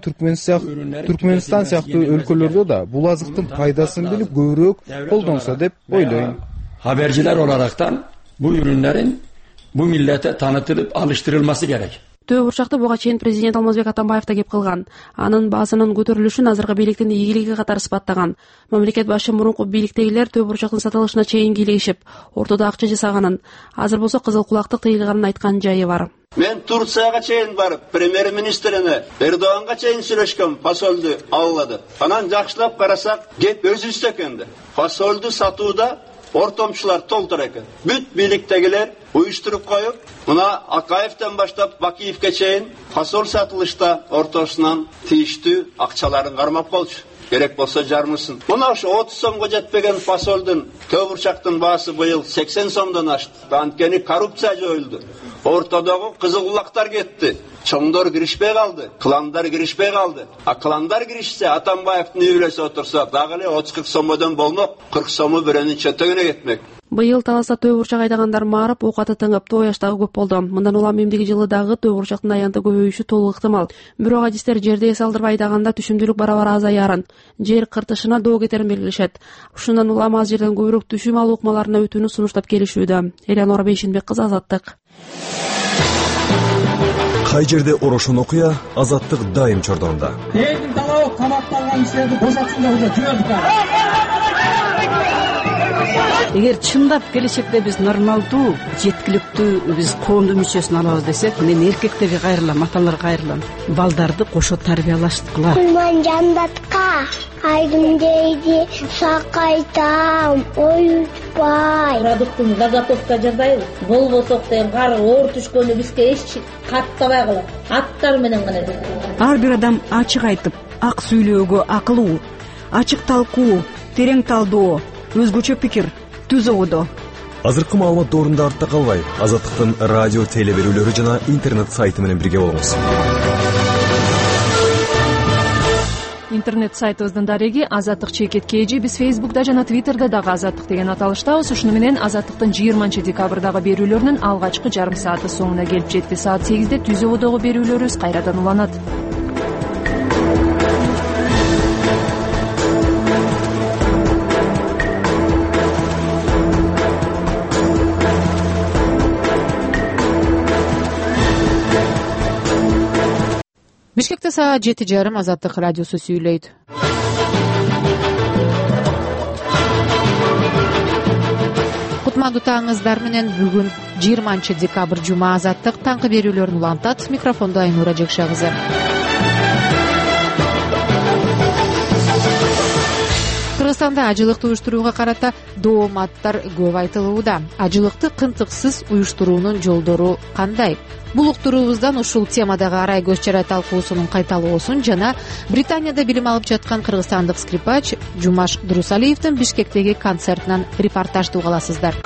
Түркмөнстан сыяктуу өлкөлөрдө да бул азыктын пайдасын билип көбүрөөк колдонсо деп ойлойм. Haberciler olaraktan bu ürünlerin bu millete tanıtılıp alıştırılması gerek. Төө бурчакты буга чейин президент Алмазбек Атамбаев да кеп кылган. Анын баасынын көтөрүлүшүн азыркы бийликтин ийгилиги катары сыпаттаган. Мамлекет башы мурунку бийликтегилер төө бурчактын сатылышына чейин кийлигишип, ортодо акча жасаганын, азыр болсо кызыл кулактык тыйылганын айткан жайы бар. Мен Турцияга чейин барып, премьер-министрине Эрдоганга чейин сүйлөшкөм, фасолду аллады. Анан жакшылап карасак, кеп өзүбүздө экенди. Фасолду сатууда ортомчулар толтур экен. Бүт бийликтегилер уюштуруп коюп, мына Акаевден баштап Бакиевге чейин фасол сатылышта ортосунан тийиштүү акчаларын кармап болчу. Керек болсо жармысын. Мына ошо 30 сомго жетпеген фасолдун төө бурчактын баасы быйыл 80 сомдон ашты. Анткени коррупция жоюлду. Ортодогу кызыл кулактар кетти. Чоңдор киришпей калды, кландар киришпей калды. А кландар киришсе, Атамбаевдин үйлөсү отурса, дагы эле 30-40 сомдон болмок, 40 сому бирөөнүн чөтөгүнө кетмек. Быйыл Таласта төө бурчак айдагандар маарып, оокаты тыңып, тоо яштагы көп болду. Мындан улам эмдиги жылы дагы төө бурчактын аянты көбөйүшү толук ыктымал. Бирок адистер жерде эс алдырбай айдаганда түшүмдүүлүк барабар азаярын, жер кыртышына доо кетерин белгилешет. Ушундан улам аз жерден көбүрөөк түшүм алуу ыкмаларына өтүүнү сунуштап келишүүдө. Элеонора Бейшенбек кызы, Азаттык. Кай жерде орошон окуя, Азаттык дайым чордонда. Элдин талабы камакталган кишилерди бошотсун деп жүрөбүз. эгер чындап келечекте биз нормалдуу жеткиликтүү биз коомдун мүчөсүн алабыз десек, мен эркектерге кайрылам, аталарга кайрылам. Балдарды кошо тарбиялаштыкыла. Кулман жандатка айдым дейди, сакайтам, оютпай. Продуктун заготовка жасайбыз. Болбосок деген кар оор түшкөнү бизге эч каттабай калат. Аттар менен гана. Ар бир адам ачык айтып, ак сүйлөөгө акылуу, ачык талкуу, терең талдоо, өзгөчө пикир, түз ободо. Азыркы маалымат доорунда артта калбай, Азаттыктын радио телеберүүлөрү жана интернет сайты менен бирге болуңуз. Интернет сайтыбыздын дареги Азаттык _KG. Биз Фейсбукда жана Твиттерде дагы Азаттык деген аталыштабыз. Ушуну менен Азаттыктын 20-декабрдагы берүүлөрүнүн алгачкы жарым сааты соңуна келип жетти. Саат 8-де түз ободогу берүүлөрүбүз кайрадан уланат. Бишкекте саат 7:30 Азаттык радиосу сүйлөйт. Кутмандуу таңыңыздар менен бүгүн 20-декабрь жума Азаттык таңкы берүүлөрүн улантат. Микрофондо Айнура Жекша кызы. Кыргызстанда ажылыкты уюштурууга карата дооматтар көп айтылууда. Ажылыкты кынтыксыз уюштуруунун жолдору кандай? Бул уктуруубуздан ушул темадагы арай көз чарай талкуусунун кайталоосун жана Британияда билим алып жаткан кыргызстандык скрипач Жумаш Дурусалиевдин Бишкектеги концертинен репортажды уга аласыздар.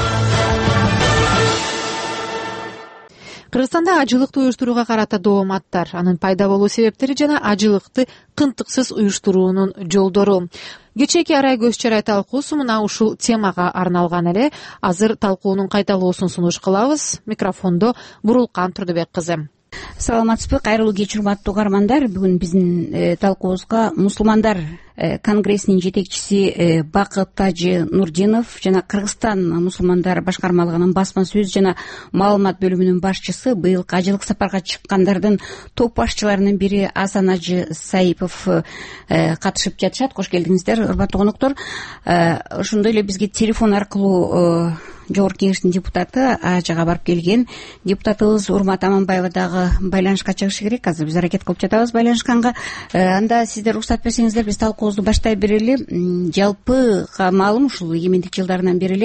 Кыргызстанда ажылыкты уюштурууга карата дооматтар, анын пайда болуу себептери жана ажылыкты кынтыксыз уюштуруунун жолдору. Кечээки арай көз чарай талкуусу мына ушул темага арналган эле. Азыр талкуунун кайталоосун сунуш кылабыз. Микрофондо Бурулкан Турдубек кызы. Саламатсызбы, кайрылуу кеч урматтуу угармандар. Бүгүн биздин талкуубузга мусулмандар конгрессинин жетекчиси Бакыт Тажы Нурдинов жана Кыргызстан мусулмандар башкармалыгынын басма сөз жана маалымат бөлүмүнүн башчысы, быйылкы ажылык сапарга чыккандардын топ башчыларынын бири Асан Ажы Саипов катышып жатышат. Кош келдиңиздер, урматтуу конуктор. Ошондой эле бизге телефон аркылуу Жогорку Кеңештин депутаты Ажыга барып келген. Депутатыбыз Урмат Аманбаева дагы байланышка чыгышы керек. Азыр биз аракет кылып жатабыз байланышканга. Анда сиздер уруксат берсеңиздер, биз талкуубузду баштай берели. Жалпыга маалым ушул эгемендик жылдарынан бери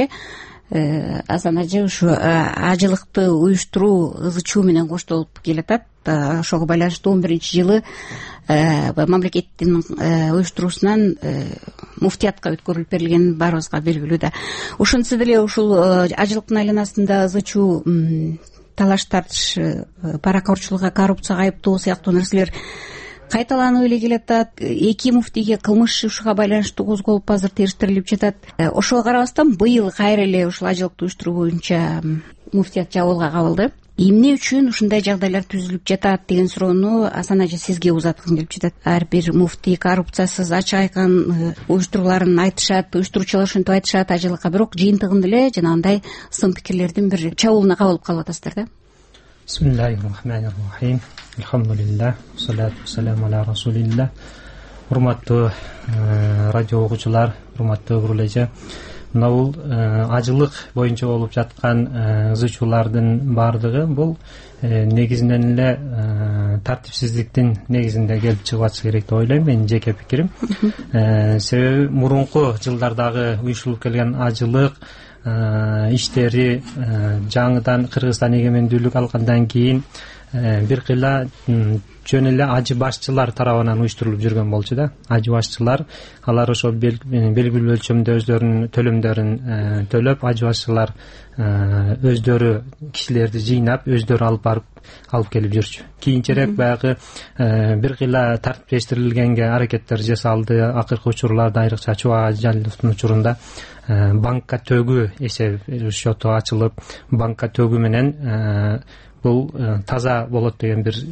эле Асан Ажы ушу ажылыкты уюштуруу ызы чуу менен коштолуп келатат. Ошого байланыштуу 11-жылы мамлекеттин уюштуруусунан муфтиятка өткөрүлүп берилген баарыбызга белгилүү да. Ошентсе деле ушул ажылыктын айланасында ызы чуу талаш тартыш, паракорчулукка, коррупцияга айыптоо сыяктуу нерселер кайталанып эле келатат. Эки муфтийге кылмыш ишига байланыштуу козголуп азыр териштирилип жатат. Ошого карабастан быйыл кайра эле ушул ажылыкты уюштуруу боюнча муфтият жабылга кабылды. Эмне үчүн ушундай жагдайлар түзүлүп жатат деген суроону Асан Ажы сизге узаткым келип жатат. Ар бир муфтий коррупциясыз ачык айткан уюштурууларын айтышат, уюштуруучулар ушинтип айтышат ажылыкка, бирок жыйынтыгында эле жанагындай сын пикирлердин бир чабуулуна кабылып калып атасыздар да. Бисмиллахиррахманиррахим. Алхамдулиллах, салату вассаламу аля расулиллах. Урматтуу радио угуучулар, урматтуу Гүрүлэже. Мына бул ажылык боюнча болуп жаткан ызы чуулардын баардыгы бул негизинен эле тартипсиздиктин негизинде келип чыгып атышы керек деп ойлойм. Менин жеке пикирим. Себеби мурунку жылдардагы уюшулуп келген ажылык иштери жаңыдан Кыргызстан эгемендүүлүк алгандан кийин бир кыйла жөн эле ажы башчылар тарабынан уюштурулуп жүргөн болчу да. Ажы башчылар алар ошо белгилүү өлчөмдө өздөрүнүн төлөмдөрүн төлөп, ажы башчылар өздөрү кишилерди жыйнап, өздөрү алып келип жүрчү. Кийинчерээк баягы бир кыйла тартиптештирилгенге аракеттер жасалды. Акыркы учурларда, айрыкча Чубак Ажаловдун учурунда банкка төгүү эсеп счету ачылып, банкка төгүү менен бул таза болот деген бир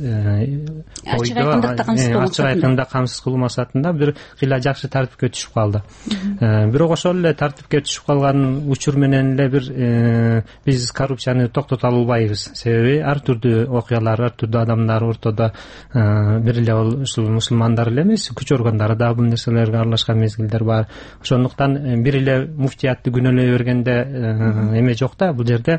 ачык айкында камсыз кылуу максатында бир кыйла жакшы тартипке түшүп калды. Бирок ошол эле тартипке түшүп калган учур менен эле бир биз коррупцияны токтото албайбыз. Себеби ар түрдүү окуялар, ар түрдүү адамдар ортодо бир эле ушул мусулмандар эле эмес, күч органдары да бул нерселерге аралашкан мезгилдер бар. Ошондуктан бир эле муфтиятты күнөөлөй бергенде эме жок да, бул жерде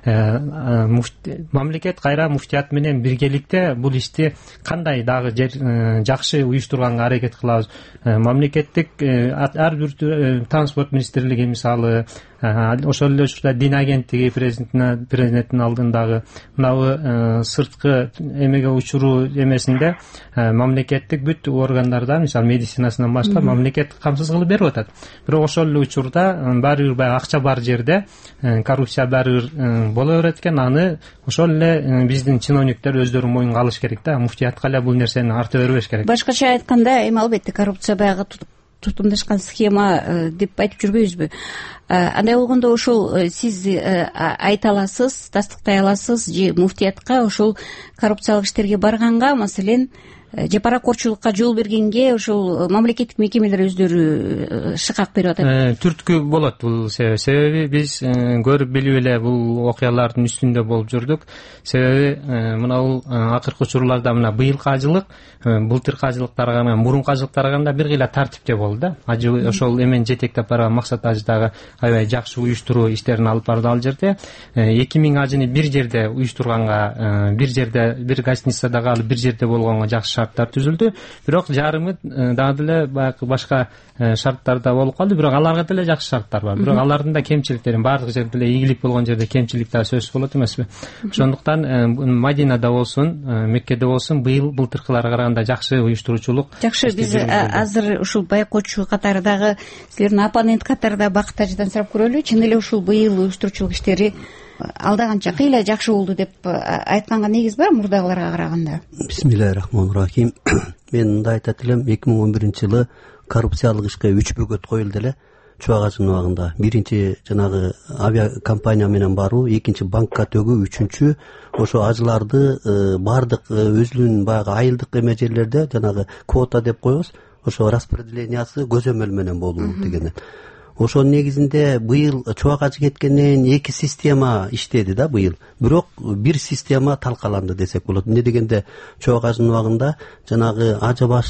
мамлекет кайра муфтият менен биргеликте бул ишти кандай дагы жакшы уюштурганга аракет кылабыз. Мамлекеттик ар бир транспорт министрлиги мисалы, ошол эле учурда дин агенттиги президенттин алдындагы мынабы сырткы эмеге учуруу эмесинде мамлекеттик бүт органдарда, мисалы медицинасынан баштап мамлекет камсыз кылып берип атат. Бирок ошол эле учурда баары бир баягы акча бар жерде коррупция баары бир боло берет экен. Аны ошол эле биздин чиновниктер өздөрү моюнга алыш керек да, муфтиятка эле бул нерсени арта бербеш керек. Башкача айтканда, эми албетте коррупция баягы тутумдашкан схема деп айтып жүрбөйбүзбү? Андай болгондо ошол сиз айта аласыз, тастыктай аласыз же муфтиятка ошол коррупциялык иштерге барганга, маселен же паракорчулукка жол бергенге ошол мамлекеттик мекемелер өздөрү шыкак берип атат? Түрткү болот бул себеби биз көрүп билип эле бул окуялардын үстүндө болуп жүрдүк. Себеби мына акыркы учурларда мына быйылкы ажылык былтыркы ажылыктарга менен мурунку ажылыктарга караганда бир кыйла тартипте болду да. Ажы ошол эмени жетектеп барган Максат ажы дагы аябай жакшы уюштуруу иштерин алып барды ал жерде. 2000 ажыны бир жерде уюштурганга, бир жерде бир гостиницада калып бир жерде болгонго жакшы шарттар түзүлдү. Бирок жарымы дагы деле баягы башка шарттарда болуп калды. Бирок аларга деле жакшы шарттар бар. Бирок алардын да кемчиликтери, баардык жерде эле ийгилик болгон жерде кемчилик да сөзсүз болот эмеспи? Ошондуктан Мадинада болсун, Меккеде болсун былтыркыларга караганда жакшы уюштуруучулук. Жакшы, биз азыр ушул байкоочу катардагы силердин оппонент катарда Бакыт ажыдан сурап көрөлү. Чын эле ушул быйыл уюштуруучулук иштери алдаганча кыйла жакшы болду деп айтканга негиз бар мурдагыларга караганда? Бисмиллахиррахманиррахим. Мен мындай айтат элем, 2011-жылы коррупциялык ишке 3 бөгөт коюлду эле Чубак ажынын убагында. Биринчи жанагы авиакомпания менен баруу, экинчи банкка төгүү, үчүнчү ошо ажыларды бардык өзүнүн баягы айылдык эме жерлерде жанагы квота деп коебуз, ошо распределениясы көзөмөл менен болуу деген. Ошонун негизинде быйыл Чубак ажы кеткенден 2 система иштеди да быйыл. Бирок бир система талкаланды десек болот. Эмне дегенде Чубак ажынын убагында жанагы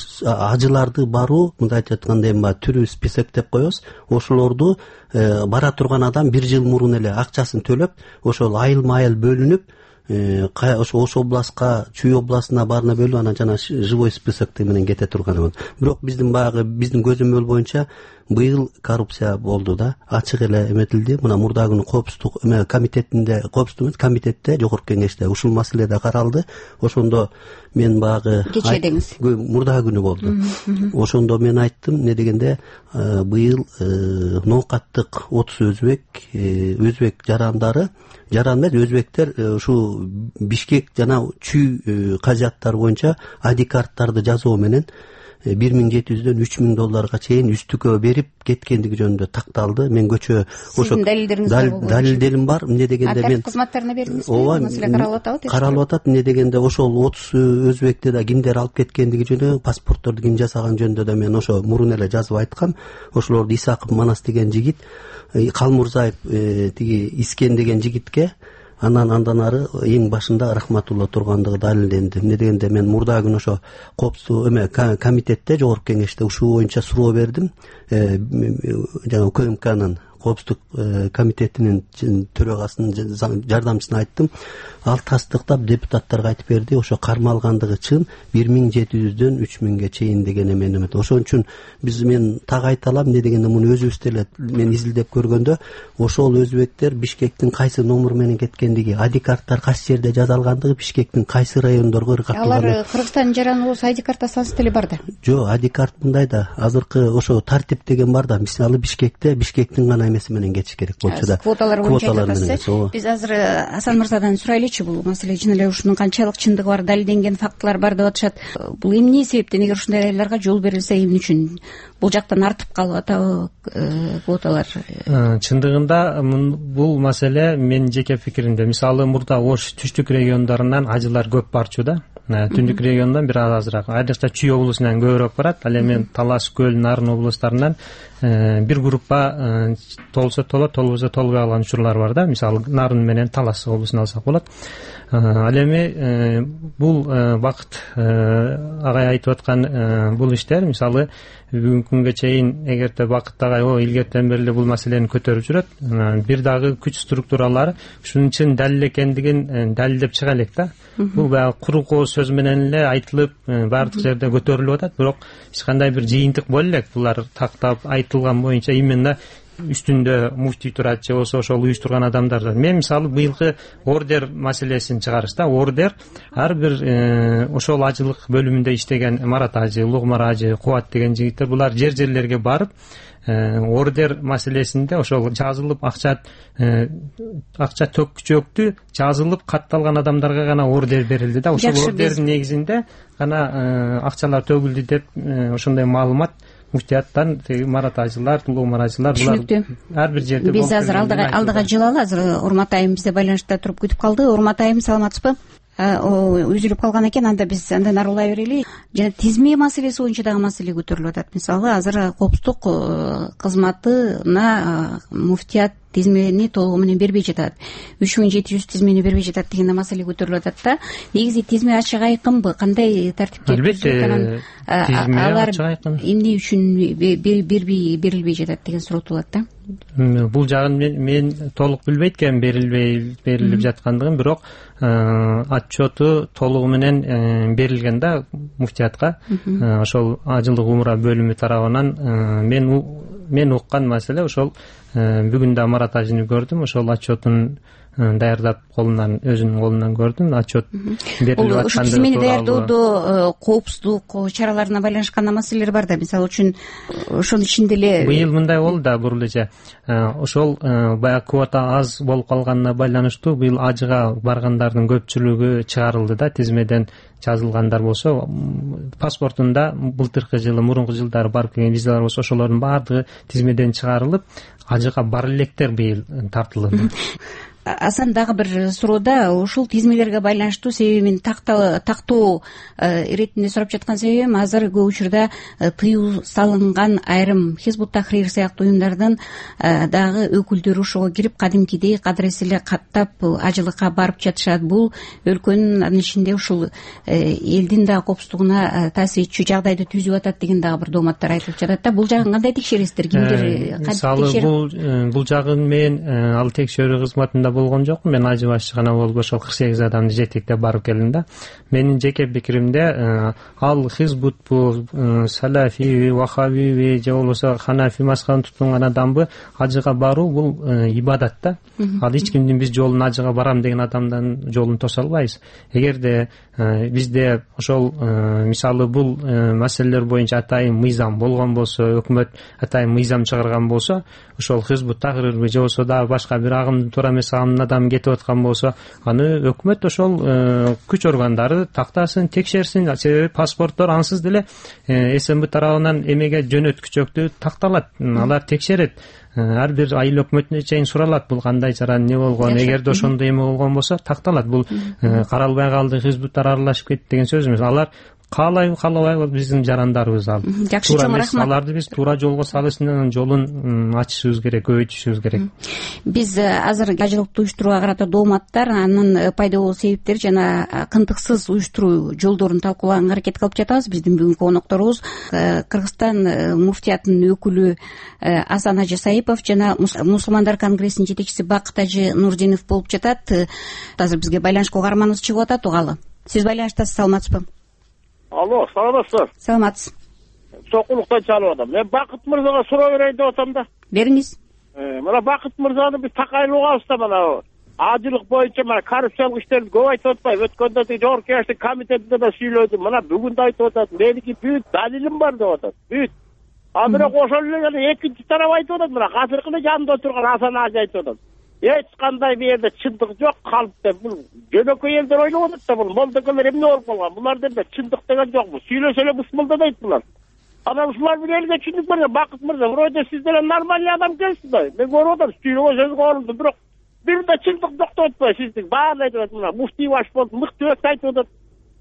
ажыларды баруу, мындай айтканда эми түрү список деп коебуз. Ошолорду бара турган адам 1 жыл мурун эле акчасын төлөп, ошол айыл-майыл бөлүнүп, Ош областка, Чүй областына барына бөлүп, анан жана живой список менен кете турган. Бирок биздин көзөмөл боюнча быйыл коррупция болду да, ачык эле эметилди. Мына мурда күнү коопсуздук комитетте, жогорку кеңеште ушул маселе да каралды. Ошондо мен баягы кечедеңиз мурда күнү болду. Ошондо мен айттым, эмне дегенде быйыл ноокаттык 30 өзбек жарандары, жаран эмес өзбектер ушу Бишкек жана Чүй кажаттары боюнча ID карттарды жасоо менен $1,700 $3,000 чейин үстүккө берип кеткендиги жөнүндө такталды. Мен көчө ошо далилдерим бар. Эмне дегенде мен кызматтарына бердиңизби? Маселе каралып атабы? Каралып атат. Эмне дегенде ошол 30 өзбекти да кимдер алып кеткендиги жөнүндө, паспортторду ким жасаган жөнүндө да мен ошо мурун эле жазып айткам. Ошолорду Исаков Манас деген жигит, Калмурзаев тиги Искен деген жигитке андан ары эң башында Рахматулла тургандыгы далилденди. Эмне дегенде мен мурда күнү ошо коопсуздук комитетте, жогорку кеңеште ушул боюнча суроо бердим. Жана УКМКнын коопсуздук комитетинин төрагасынын жардамчысына айттым. Ал тастыктап депутаттарга айтып берди. Ошо кармалгандыгы чын, $1,700 $3,000 чейин деген эмени. Ошон үчүн мен так айта алам, эмне дегенде муну өзүбүз эле мен изилдеп көргөндө ошол өзбектер Бишкектин кайсы номер менен кеткендиги, ID карттар кайсы жерде жазалгандыгы, Бишкектин кайсы райондорго ыргатылганы. Алар Кыргызстандын жараны болсо ID картасы деле бар да. Жок, ID карт мындай да, азыркы ошо тартип деген бар да. Мисалы Бишкектин гана эмеси менен кетиш керек болчу да. Квоталар боюнча айтасыз. Биз азыр Асан мырзадан сурайлычы, бул маселе чын эле ушунун канчалык чындыгы бар, далилденген фактылар бар деп атышат. Бул эмне себептен, эгер ушундай айларга жол берилсе, эмне үчүн бул жактан артып калып атабы квоталар? Чындыгында бул маселе менин жеке пикиримде, мисалы мурда Ош түштүк региондорунан ажылар көп барчу да. Түндүк региондон бир азыраак, айрыкча Чүй облусунан көбүрөөк барат. Ал эми Талас, Көл, Нарын облустарынан бир группа толсо толот, толбосо толбой калган учурлар бар да. Мисалы Нарын менен Талас облусун алсак болот. Ал эми бул Бакыт агай айтып аткан бул иштер, мисалы бүгүнкү күнгө чейин эгерде Бакыт агай илгертен бери эле бул маселени көтөрүп жүрөт, бир дагы күч структуралары ушунун чын далил экендигин далилдеп чыга элек да. Бул баягы куру кооз сөз менен эле айтылып, баардык жерде көтөрүлүп атат, бирок эч кандай бир жыйынтык боло элек. Булар тактап айтылган боюнча именно үстүндө муфтий турат же болбосо ошол уюштурган адамдар. Мен мисалы быйылкы ордер маселесин чыгарыш да. Ордер ар бир ошол ажылык бөлүмүндө иштеген Марат ажы, Улугмар ажы, Кубат деген жигиттер булар жер-жерлерге барып ордер маселесинде ошол жазылып акча төкчөктү жазылып катталган адамдарга гана ордер берилди да. Ошол ордердин негизинде гана акчалар төгүлдү деп ошондой маалымат муфтияттан Марат ажылар, Улугмар ажылар булар ар бир жерде. Биз азыр алдыга жылалы, азыр Урмат айым бизде байланышта туруп күтүп калды. Урмат айым, саламатсызбы? Үзүлүп калган экен, анда биз андан арылай берели. Жана тизме маселеси боюнча дагы маселе көтөрүлүп атат. Мисалы азыр коопсуздук кызматына муфтият тизмени толугу менен бербей жатат. 3700 тизмени бербей жатат деген маселе көтөрүлүп атат да. Негизи тизме ачык айкынбы? Кандай тартипте? Албетте, алар эмне үчүн берилбей жатат деген суроо туулат да. Бул жагын мен толук билбейт экен берилип жаткандыгын, бирок отчету толугу менен берилген да муфтиятка. Ошол ажылык умура бөлүмү тарабынан мен уккан маселе ошол. Бүгүн да Марат ажыны көрдүм, ошол отчетун даярдап өзүнүн колунан көрдүм. Отчет берилип аткандыгы. Ушул тизмени даярдоодо коопсуздук чараларына байланышкан маселелер бар да. Мисалы үчүн ошонун ичинде эле быйыл мындай болду да, бурул эже. Ошол баягы квота аз болуп калганына байланыштуу быйыл ажыга баргандардын көпчүлүгү чыгарылды да. Тизмеден жазылгандар болсо, паспортунда былтыркы жылы, мурунку жылдары барып келген визалар болсо, ошолордун баардыгы тизмеден чыгарылып, ажыга бара электер быйыл тартылды. Асан дагы бир суроода ушул тизмелерге байланыштуу себеби мен тактоо иретинде сурап жаткан себебим, азыр көп учурда тыюу салынган айрым Хизбут Тахрир сыяктуу уюмдардын дагы өкүлдөрү ошого кирип, кадимкидей кадырес эле каттап ажылыкка барып жатышат. Бул өлкөнүн анын ичинде ушул элдин да коопсуздугуна таасир этчү жагдайды түзүп атат деген дагы бир дооматтар айтылып жатат да. Бул жагын кандай текшересиздер? Кимдер мисалы бул жагын мен ал текшерүү кызматында болгон жокмун. Мен ажы башчы гана болуп ошол 48 адамды жетектеп барып келдим да. Менин жеке пикиримде ал Хизбутпу, Салафиби, Вахабиби же болбосо Ханафи мазхабын тутунган адамбы ажыга баруу бул ибадат да. Ал эч кимдин биз жолун ажыга барам деген адамдын жолун тосо албайбыз. Эгерде бизде ошол мисалы бул маселелер боюнча атайын мыйзам болгон болсо, өкмөт атайын мыйзам чыгарган болсо, ошол Хизбут Тахрирби же болбосо дагы башка бир агымдын туура эмес агымдын адам кетип аткан болсо, аны өкмөт ошол күч органдары тактасын, текшерсин. Себеби паспорттор ансыз деле СМБ тарабынан эмеге жөнөткүчөктү такталат. Алар текшерет. Ар бир айыл өкмөтүнө чейин суралат, бул кандай чара, эмне болгон. Эгерде ошондой эме болгон болсо такталат. Бул каралбай калды, Хизбуттар аралашып кетти деген сөз эмес. Алар каалайбы каалабайбы биздин жарандарыбыз ал. Жакшы, чоң рахмат. Аларды биз туура жолго салышынын жолун ачышыбыз керек, көбөйтүшүбүз керек. Биз азыр ажылыкты уюштурууга карата дооматтар, анын пайда болуу себептери жана кынтыксыз уюштуруу жолдорун талкуулаганга аракет кылып жатабыз. Биздин бүгүнкү конокторубуз Кыргызстан муфтиятынын өкүлү Асан ажы Саипов жана Мусулмандар конгрессинин жетекчиси Бакыт ажы Нурдинов болуп жатат. Азыр бизге байланышка угарманыбыз чыгып атат. Угалы. Сиз байланыштасыз, саламатсызбы? Алло, саламатсызбы? Саламатсыз. Сокулуктан чалып атам. Мен Бакыт мырзага суроо берейин деп атам да. Бериңиз. Мына Бакыт мырзаны биз такайлообуз да, мына ажылык боюнча мына коррупциялык иштерди көп айтып атпайбы? Өткөндө жогорку кеңештин комитетинде да сүйлөдүм. Мына бүгүн да айтып атат. Меники бүт далилим бар деп атат. Бүт. А бирок ошол эле экинчи тарап айтып атат, мына азыркы эле жанында отурган Асан Ажы айтып атат. Эч кандай жерде чындык жок калп деп, бул жөнөкөй элдер ойлоп атат да, бул молдокелер эмне болуп калган? Булар деп чындык деген жокпу. Сүйлөсө эле бысмылдайт булар. Анан ушулар бир элге түшүнүп берген Бакыт мырза, вроде сиз деле нормальный адам экенсиз да. Мен көрүп атам, сүйлөгөнсөзгө орунду, бирок бир да чындык жок деп атпайбы сиздин. Баары айтып атат, мына муфтий баш болуп мыкты өкт айтып атат.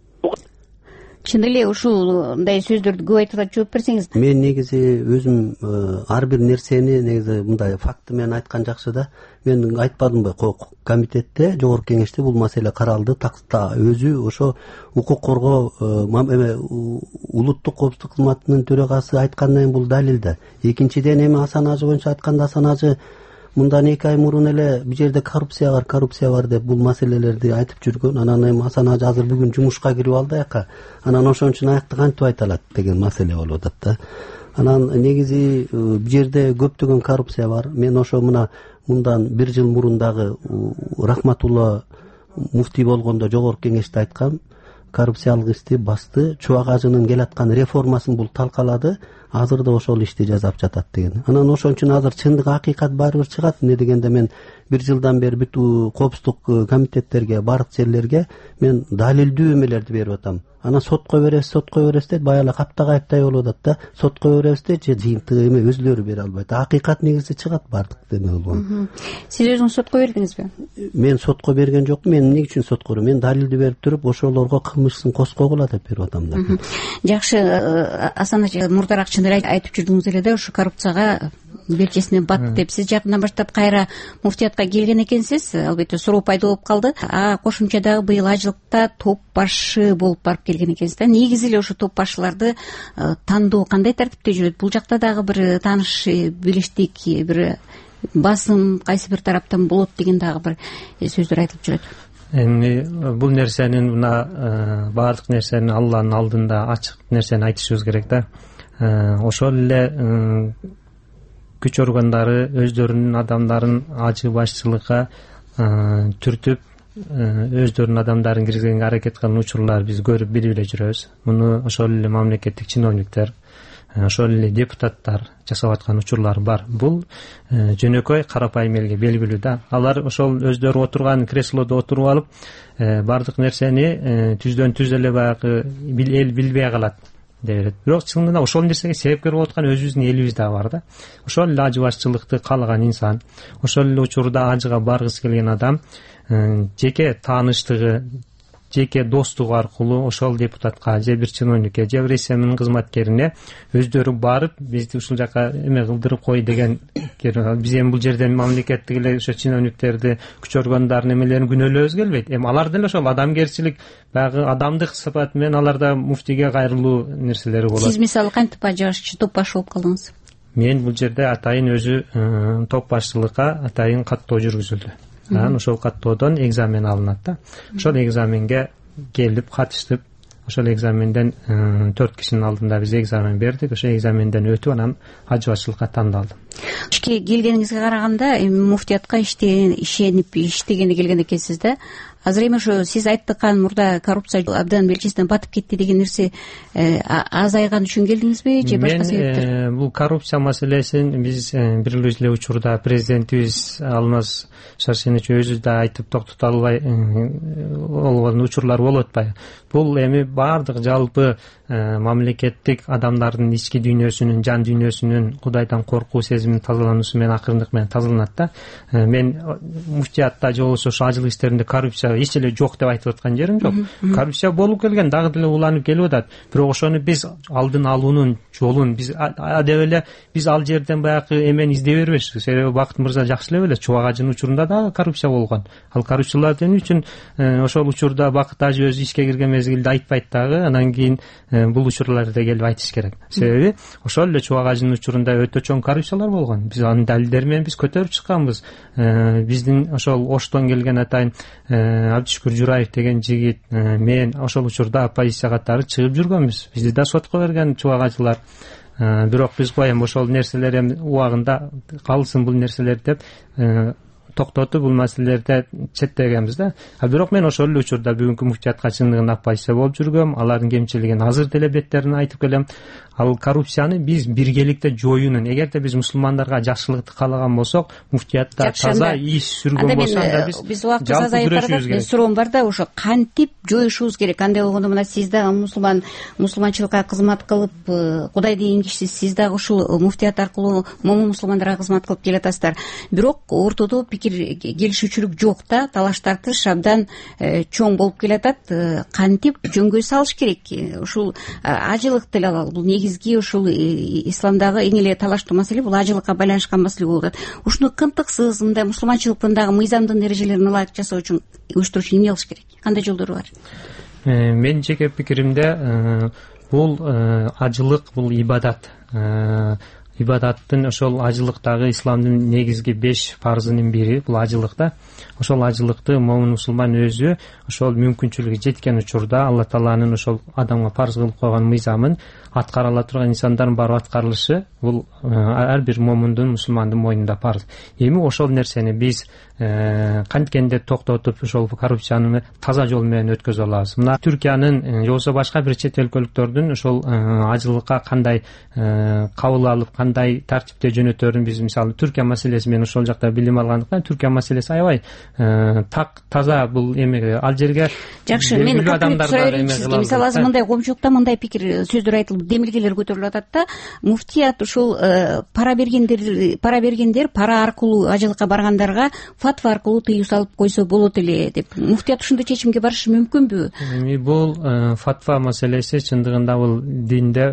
Чын эле ушундай сөздөрдү көп айтып атат, жооп берсеңиз. Мен негизи өзүм ар бир нерсени негизи мындай факты менен айткан жакшы да. Мен айтпадымбы, комитетте, жогорку кеңеште бул маселе каралды. Такта өзү ошо укук коргоо улуттук коопсуздук кызматынын төрагасы айткандан кийин бул далилде. Экинчиден эми Асан Ажы боюнча айтканда, Асан Ажы мындан 2 ай мурун эле бул жерде коррупция бар деп бул маселелерди айтып жүргөн. Анан эми Асан Ажы азыр бүгүн жумушка кирип алды аяка. Анан ошон үчүн аякты кантип айта алат деген маселе болуп атат да. Анан негизи бул жерде көптөгөн коррупция бар. Мен ошо мындан 1 жыл мурун дагы Рахматулла муфтий болгондо жогорку кеңеште айткам. Коррупциялык ишти басты, Чубак Ажынын келаткан реформасын бул талкалады. Азыр да ошол ишти жасап жатат деген. Анан ошон үчүн азыр чындык, акыйкат баары бир чыгат. Эмне дегенде мен 1 жылдан бери бүт коопсуздук комитеттерге, бардык жерлерге мен далилдүү эмелерди берип атам. Анан сотко беребиз дейт, баягы Каптагайтай болуп атат да. Сотко беребиз дейт, же жыйынтык эме өзүлөрү бере албайт. Акыйкат негизи чыгат бардык эме болгон. Сиз өзүңүз сотко бердиңизби? Мен сотко берген жокмун. Мен эмне үчүн сотко берем? Мен далилди берип туруп, ошолорго кылмыштын коскогула деп берип атам да. Жакшы, Асан Ажы мурдараак чын эле айтып жүрдүңүз эле да, ушу коррупцияга белчесинен бат деп. Сиз жакындан баштап кайра муфтиятка келген экенсиз. Албетте суроо пайда болуп калды. Кошумча дагы быйыл ажылыкта топ башы болуп барып келген экенсиз да. Негизи эле ошо топ башчыларды тандоо кандай тартипте жүрөт? Бул жакта дагы бир тааныш билиштик, бир басым кайсы бир тараптан болот деген дагы бир сөздөр айтылып жүрөт. Эми бул нерсенин мына баардык нерсени Алланын алдында ачык нерсени айтышыбыз керек да. Ошол эле күч органдары өздөрүнүн адамдарын Ажы башчылыкка түртүп, өздөрүнүн адамдарын киргизгенге аракет кылган учурлар биз көрүп билип эле жүрөбүз. Муну ошол эле мамлекеттик чиновниктер, ошол эле депутаттар жасап аткан учурлар бар. Бул жөнөкөй карапайым элге белгилүү да. Алар ошол өздөрү отурган креслодо отуруп алып, баардык нерсени түздөн түз эле баягы эл билбей калат деп берет. Бирок чынында ошол нерсеге себепкер болуп аткан өзүбүздүн элибиз да бар да. Ошол эле Ажы башчылыкты каалаган инсан, ошол эле учурда Ажыга баргысы келген адам жеке тааныштыгы, жеке достугу аркылуу ошол депутатка же бир чиновникке же бир СМнин кызматкерине өздөрү барып бизди ушул жака эме кылдырып кой деген. Биз эми бул жерден мамлекеттик эле ошо чиновниктерди, күч органдарын эмелерин күнөөлөбүз келбейт. Эми алар деле ошол адамгерчилик, баягы адамдык сапат менен аларда муфтийге кайрылуу нерселери болот. Сиз мисалы кантип Ажы башчы топ башы болуп калдыңыз? Мен бул жерде атайын өзү топ башчылыкка атайын каттоо жүргүзүлдү. Анан ошол каттоодон экзамен алынат да. Ошол экзаменге келип катыштып, ошол экзаменден 4 кишинин алдында биз экзамен бердик. Ошол экзаменден өтүп, анан Ажы башчылыкка тандалдым. Ишке келгениңизге караганда, муфтиятка ишенип иштегени келген экенсиз да. Азыр эми ошо сиз айткан мурда коррупция абдан белчесинен батып кетти деген нерсе азайган үчүн келдиңизби же башка себептер? Бул коррупция маселесин биз бир эле учурда президентибиз Алмаз Шарсенович өзү да айтып токтото албай болгон учурлар болуп атпайбы? Бул эми баардык жалпы мамлекеттик адамдардын ички дүйнөсүнүн, жан дүйнөсүнүн Кудайдан коркуу сезимин тазалануусу менен акырындык менен тазаланат да. Мен муфтиятта же болбосо ошо ажылык иштеринде коррупция эч эле жок деп айтып аткан жерим жок. Коррупция болуп келген, дагы деле уланып келип атат. Бирок ошону биз алдын алуунун жолун биз деп эле биз ал жерден баягы эмени издей бербешпиз. Себеби Бакыт мырза жакшы эле билет, Чубак Ажынын учурунда да коррупция болгон. Ал коррупциялар эмне үчүн ошол учурда Бакыт Ажы өзү ишке кирген мезгилде айтпайт дагы, анан кийин бул учурларды келип айтыш керек. Себеби ошол эле Чубак Ажынын учурунда өтө чоң коррупциялар болгон. Биз анын далилдери менен биз көтөрүп чыкканбыз. Биздин ошол Оштон келген атайын Абдышкүр Жураев деген жигит, мен ошол учурда оппозиция катары чыгып жүргөнбүз. Бизди да сотко берген Чубак Ажылар. Бирок биз коем ошол нерселер эми убагында калсын бул нерселер деп токтотуп бул маселелерди четтегенбиз да. Бирок мен ошол эле учурда бүгүнкү муфтиятка чындыгында оппозиция болуп жүргөм. Алардын кемчилигин азыр деле беттерине айтып келем. ал коррупцияны биз биргеликте жоюунун, эгерде биз мусулмандарга жакшылыкты каалаган болсок, муфтиятта таза иш сүргөн болсо, анда биз убактыбыз азайып баратат. Менин суроом бар да, ошо кантип жоюшубуз керек? Андай болгондо мына сиз дагы мусулманчылыкка кызмат кылып, Кудай деген киши, сиз дагы ушул муфтият аркылуу момун мусулмандарга кызмат кылып келатасыздар. Бирок ортодо пикир келишүүчүлүк жок да, талаш тартыш абдан чоң болуп келатат. Кантип жөнгө салыш керек? Ушул ажылык деле алалы, бул негизги ушул исламдагы эң эле талаштуу маселе, бул ажылыкка байланышкан маселе болуп атат. Ушуну кынтыксыз, мындай мусулманчылыктын дагы мыйзамдын эрежелерине ылайык жасоо үчүн, уюштуруу үчүн эмне кылыш керек? Кандай жолдору бар? Менин жеке пикиримде бул ажылык, бул ибадат. Ибадаттын, ошол ажылыктагы исламдын негизги 5 парзынын бири бул ажылык да. Ошол ажылыкты момун мусулман өзү ошол мүмкүнчүлүгү жеткен учурда Алла Тааланын ошол адамга парз кылып койгон мыйзамын аткара ала турган инсандардын барып аткарылышы бул ар бир момундун, мусулмандын мойнунда парз. Эми ошол нерсени биз канткенде токтотуп ошол коррупцияны таза жол менен өткөзө алабыз. Мына Түркиянын же болбосо башка бир чет өлкөлүктөрдүн ошол ажылыкка кандай кабыл алып, кандай тартипте жөнөтөрүн биз мисалы Түркия маселеси менен ошол жакта билим алгандыктан Түркия маселеси аябай так таза бул эме ал жерге жакшы. Мен мисалы азыр мындай коомчулукта мындай пикир сөздөр айтылып, демилгелер көтөрүлүп атат да, муфтият ушул пара бергендер пара аркылуу ажылыкка баргандарга фатва аркылуу тыюу салып койсо болот эле деп. Муфтият ушундай чечимге барышы мүмкүнбү? Эми бул фатва маселеси чындыгында бул динде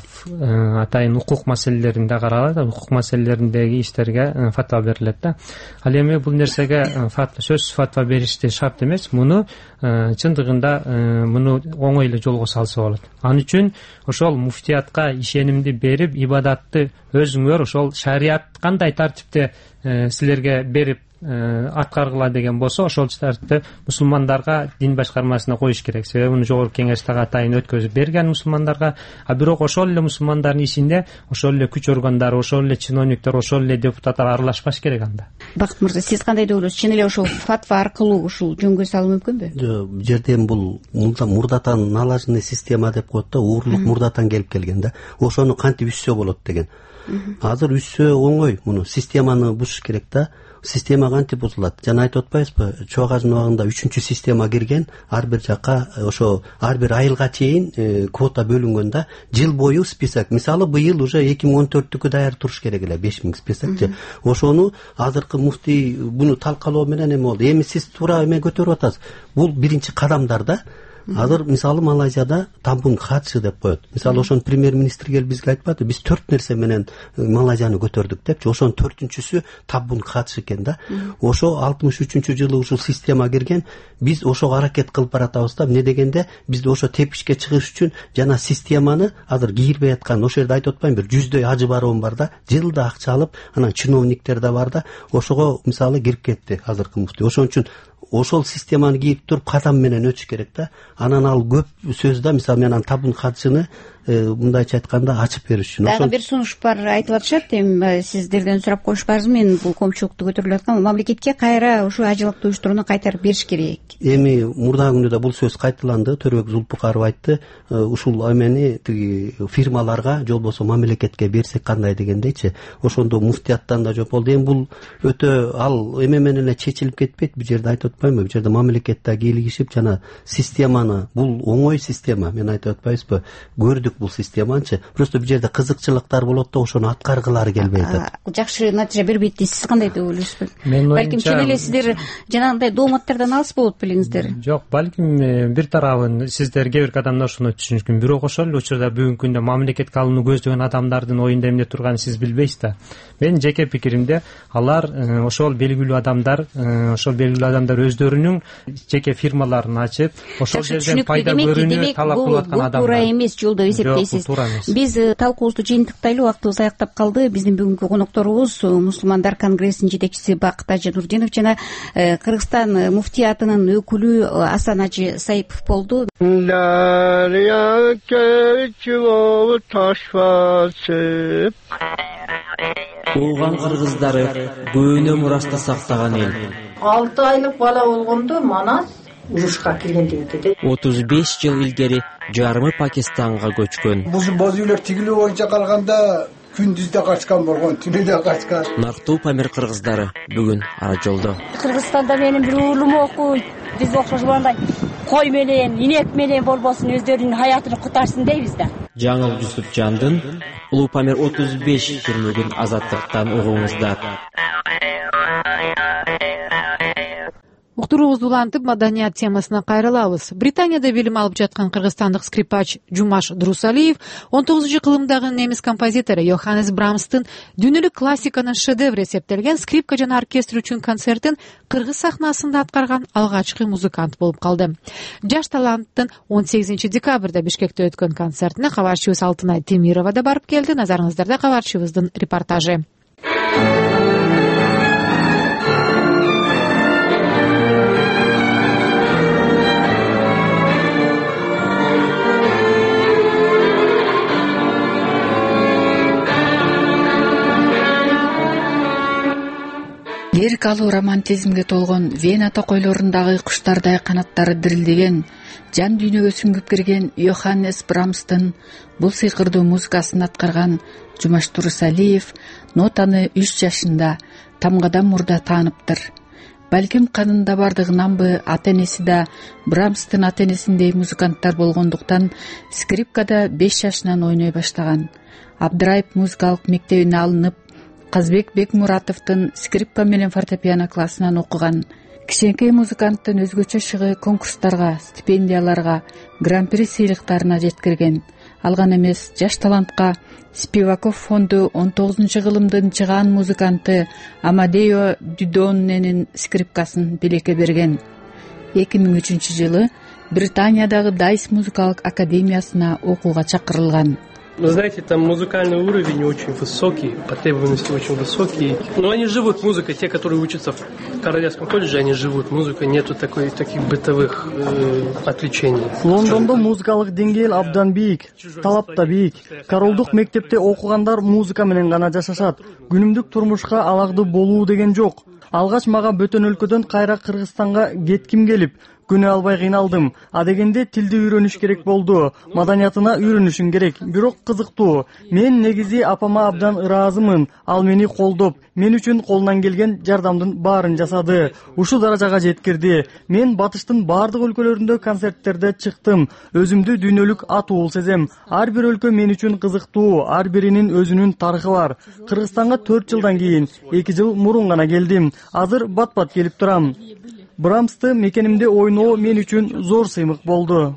атайын укук маселелеринде каралат, укук маселелериндеги иштерге фатва берилет да. Ал эми бул нерсеге сөзсүз фатва беришти шарт эмес. Муну чындыгында муну оңой эле жолго салса болот. Ал үчүн ошол муфтиятка ишенимди берип, ибадатты өзүңөр ошол шарият кандай тартипте силерге берип аткаргыла деген болсо, ошол тартипте мусулмандарга дин башкармасына коюш керек. Себеби муну жогорку кеңеш дагы атайын өткөзүп берген мусулмандарга, а бирок ошол эле мусулмандардын ишинде ошол эле күч органдары, ошол эле чиновниктер, ошол эле депутаттар аралашпаш керек анда. Бакыт мырза, сиз кандай деп ойлойсуз? Чын эле ошол фатва аркылуу ушул жөнгө салуу мүмкүнбү? Жок, жерден бул мурдатан налажный система деп коет да, уурлук мурдатан келип келген да. Ошону кантип үссө болот деген. Азыр үссө оңой, муну системаны бузуш керек да. Система кантип бузулат? Жана айтып атпайсызбы? Чоо ажын убагында 3-чү система кирген, ар бир жакка ошо ар бир айылга чейин квота бөлүнгөн да. Жыл бою список. Мисалы быйыл уже 2014-түкү даяр туруш керек эле 5000 списокчу. Ошону азыркы муфтий буну талкалоо менен эме болду. Эми сиз туура эме көтөрүп атасыз. Бул биринчи кадамдар да. Азыр мисалы Малайзияда тамбун хатчы деп коет. Мисалы ошон премьер-министр келип бизге айтпады, биз 4 нерсе менен Малайзияны көтөрдүк депчи. Ошонун 4-чүсү тамбун хатчы экен да. Ошо 63-жылы ушул система кирген. Биз ошого аракет кылып баратабыз да. Эмне дегенде бизде ошо тепишке чыгыш үчүн жана системаны азыр кийирбей аткан, ошол жерде айтып атпайм, бир 100дөй ажы бароон бар да. Жылда акча алып, анан чиновниктер да бар да. Ошого мисалы кирип кетти азыркы муфтий. Ошон үчүн ошол системаны кийип туруп кадам менен өтүш керек да. Анан ал көп сөз да, мисалы мен табун хатчыны мындайча айтканда ачып бериш үчүн. Дагы бир сунуш бар айтып атышат. Эми сиздерден сурап коюшпарсыз, мен бул коомчулукту көтөрүлүп аткан мамлекетке кайра ушу ажылыкты уюштурууну кайтарып бериш керек. Эми мурдагы күндө бул сөз кайталанды. Төрөбек Зулпукаров айтты, ушул эмени тиги фирмаларга же болбосо мамлекетке берсек кандай дегендейчи. Ошондо муфтияттан да жооп болду. Эми бул өтө ал эме менен эле чечилип кетпейт. Бул жерде айтып атпаймынбы? Бул жерде мамлекетте кийлигишип жана системаны, бул оңой система, мен айтып атпайсызбы? Көрдүк бул системанчы. Просто бул жерде кызыкчылыктар болот да, ошону аткаргылары келбей атат. Жакшы натыйжа бербейт дейсиз. Кандай деп ойлойсуз? Балким чын эле сиздер жанагындай дооматтардан алыс болот белиңиздер. Жок, балким бир тарабын сиздер кээ бир адамдар ошону түшүнүшкүн. Бирок ошол эле учурда бүгүнкү күндө мамлекетке алууну көздөгөн адамдардын оюнда эмне турганын сиз билбейсиз да. Менин жеке пикиримде алар ошол белгилүү адамдар өздөрүнүн жеке фирмаларын ачып, ошол жерден пайда көрүүнү талап кылып аткан адамдар. Туура эмес жол деп эсептейсиз. Биз талкуубузду жыйынтыктайлы, убактыбыз аяктап калды. Биздин бүгүнкү конокторубуз мусулмандар конгрессинин жетекчиси Бакыт Ажы Нурдинов жана Кыргызстан муфтиятынын өкүлү Асан Ажы Саипов болду. Тууган кыргыздары көөнө мурашты сактаган эл. 6 айлык бала болгондо Манас урушка киргендиги өтөдө. 35 жыл илгери жарымы Пакистанга көчкөн. Бул боз үйлөр тигилүү боюнча караганда күндүз да качкан болгон, түнү да качкан. Нартуу Памир кыргыздары бүгүн ара жолдо. Кыргызстанда менин бир уулум окуйт. Биз окшош болгондой кой менен, инек менен болбосун өздөрүнүн хаятын кутарсын дейбиз да. Жаңыл Жусупжандын Улуу Памир 35 түрмөгүн азаттыктан угуңуздар. Уктуруубузду улантып маданият темасына кайрылабыз. Британияда билим алып жаткан кыргызстандык скрипач Жумаш Дурусалиев 19-кылымдагы немис композитору Йоханнес Брамстын дүйнөлүк классиканын шедеври эсептелген скрипка жана оркестр үчүн концертин кыргыз сахнасында аткарган алгачкы музыкант болуп калды. Жаш таланттын 18 декабрда Бишкекте өткөн концертине кабарчыбыз Алтынай Темирова да барып келди. Назарыңыздарда кабарчыбыздын репортажы. Лирикалуу романтизмге толгон Вена токойлорундагы куштардай канаттары дирилдеген, жан дүйнөгө сүңгүп кирген Йоханнес Брамстын бул сыйкырдуу музыкасын аткарган Жумаш Дурусалиев нотаны 3 жашында тамгадан мурда тааныптыр. Балким канында бардыгынанбы ата-энеси да Брамстын ата-энесиндей музыканттар болгондуктан скрипкада 5 жашынан ойной баштаган. Абдыраев музыкалык мектебине алынып, Казбек Бекмуратовдун скрипка менен фортепиано классынан окуган. Кичинекей музыканттын өзгөчө шыгы конкурстарга, стипендияларга, гран-при сыйлыктарына жеткирген. Алган эмес, жаш талантка Спиваков фонду 19-кылымдын чыгаан музыканты Амадео Дюдонненин скрипкасын билекке берген. 2003-жылы Британиядагы Дайс музыкалык академиясына окууга чакырылган. Вы знаете, там музыкальный уровень очень высокий, потребности очень высокие. Но они живут музыкой, те, которые учатся в Королевском колледже, они живут музыкой, нету таких бытовых отвлечений. Лондондо музыкалык деңгээл абдан бийик, талап да бийик. Королдук мектепте окугандар музыка менен гана жашашат. Күнүмдүк турмушка алагды болуу деген жок. Алгач мага бөтөн өлкөдөн кайра Кыргызстанга кетким келип, күнө албай кыйналдым. Адегенде тилди үйрөнүш керек болду. Маданиятына үйрөнүшүң керек. Бирок кызыктуу. Мен негизи апама абдан ыраазымын. Ал мени колдоп, мен үчүн колунан келген жардамдын баарын жасады. Ушул даражага жеткирди. Мен батыштын баардык өлкөлөрүндө концерттерде чыктым. Өзүмдү дүйнөлүк атуул сезем. Ар бир өлкө мен үчүн кызыктуу. Ар биринин өзүнүн тарыхы бар. Кыргызстанга 4 жылдан кийин, 2 жыл мурун гана келдим. Азыр бат-бат келип турам. Брамсты мекенимде ойноо мен үчүн зор сыймык болду.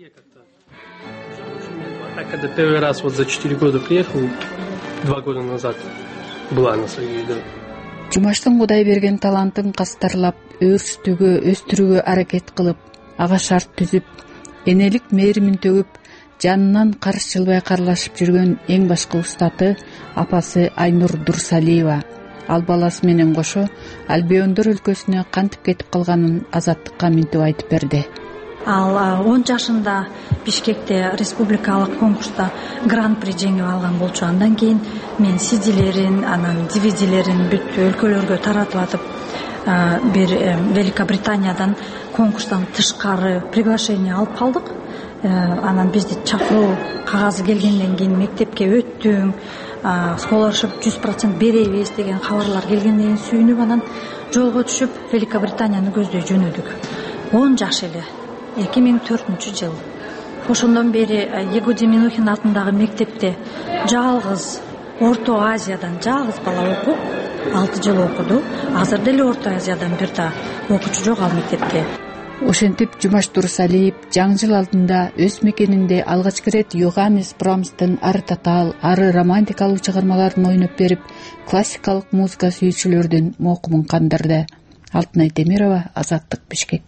Когда первый раз за 4 года приехал, 2 года назад была на своей игре. Жумаштын Кудай берген талантын кастарлап, өөрчүтүүгө, өстүрүүгө аракет кылып, ага шарт түзүп, энелик мээримин төгүп, жанынан карш жылбай карлашып жүргөн эң башкы устаты апасы Айнур Дурсалиева. Ал баласы менен кошо Альбиондор өлкөсүнө кантип кетип калганын Азаттыкка минтип айтып берди. Ал 10 жашында Бишкекте республикалык конкурста гран-при жеңип алган болчу. Андан кийин мен CD-лерин, анан DVD-лерин бүт өлкөлөргө таратып атып, бир Великобританиядан конкурстан тышкары приглашение алып калдык. Анан бизди чакыруу кагазы келгенден кийин мектепке өттүң, scholarship 100% беребиз деген кабарлар келгенден кийин сүйүнүп, анан жолго түшүп Великобританияны көздөй жөнөдүк. 10 жаш эле, 2004-жыл. Ошондон бери Егуди Минухин атындагы мектепте жалгыз Орто Азиядан жалгыз бала окуп, 6 жыл окуду. Азыр деле Орто Азиядан бир да окуучу жок ал мектепте. Ошентип Жумаш Дурусалиев жаңы жыл алдында өз мекенинде алгачкы рет Йоханнес Брамстын ары татаал, ары романтикалуу чыгармаларын ойноп берип, классикалык музыка сүйүүчүлөрдүн мокумун кандырды. Алтынай Темирова, Азаттык, Бишкек.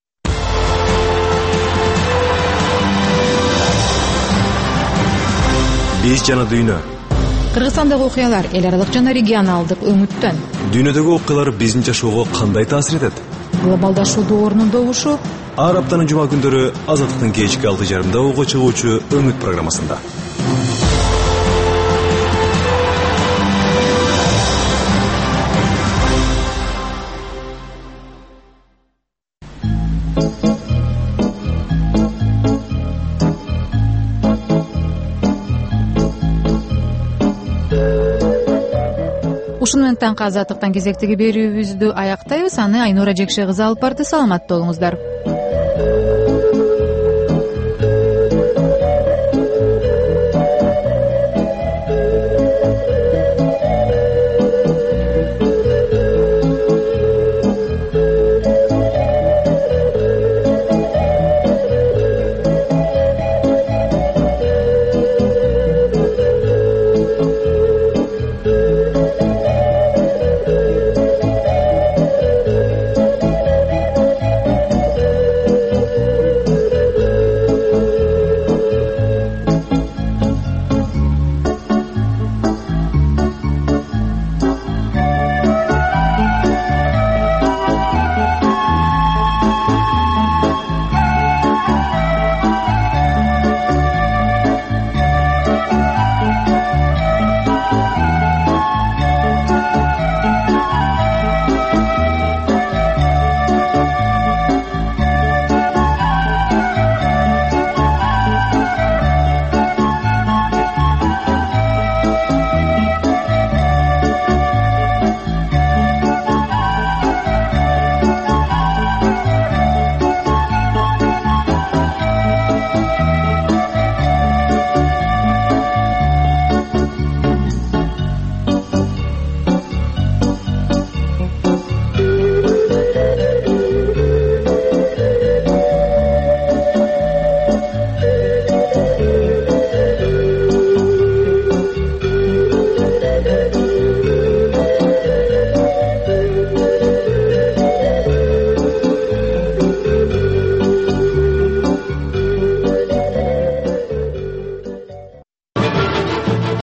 Биз жана дүйнө. Кыргызстандагы окуялар эл аралык жана регионалдык өңүттөн. Дүйнөдөгү окуялар биздин жашоого кандай таасир этет? Глобалдашуудун орнундогушу ар аптанын жума күндөрү Азаттыктын кечки 6:30 ого чыгуучу Өңүт программасында. ушуну менен таңкы азаттыктан кезектеги берүүбүздү аяктайбыз. Аны Айнура Жекше кызы алып барды. Саламатта болуңуздар.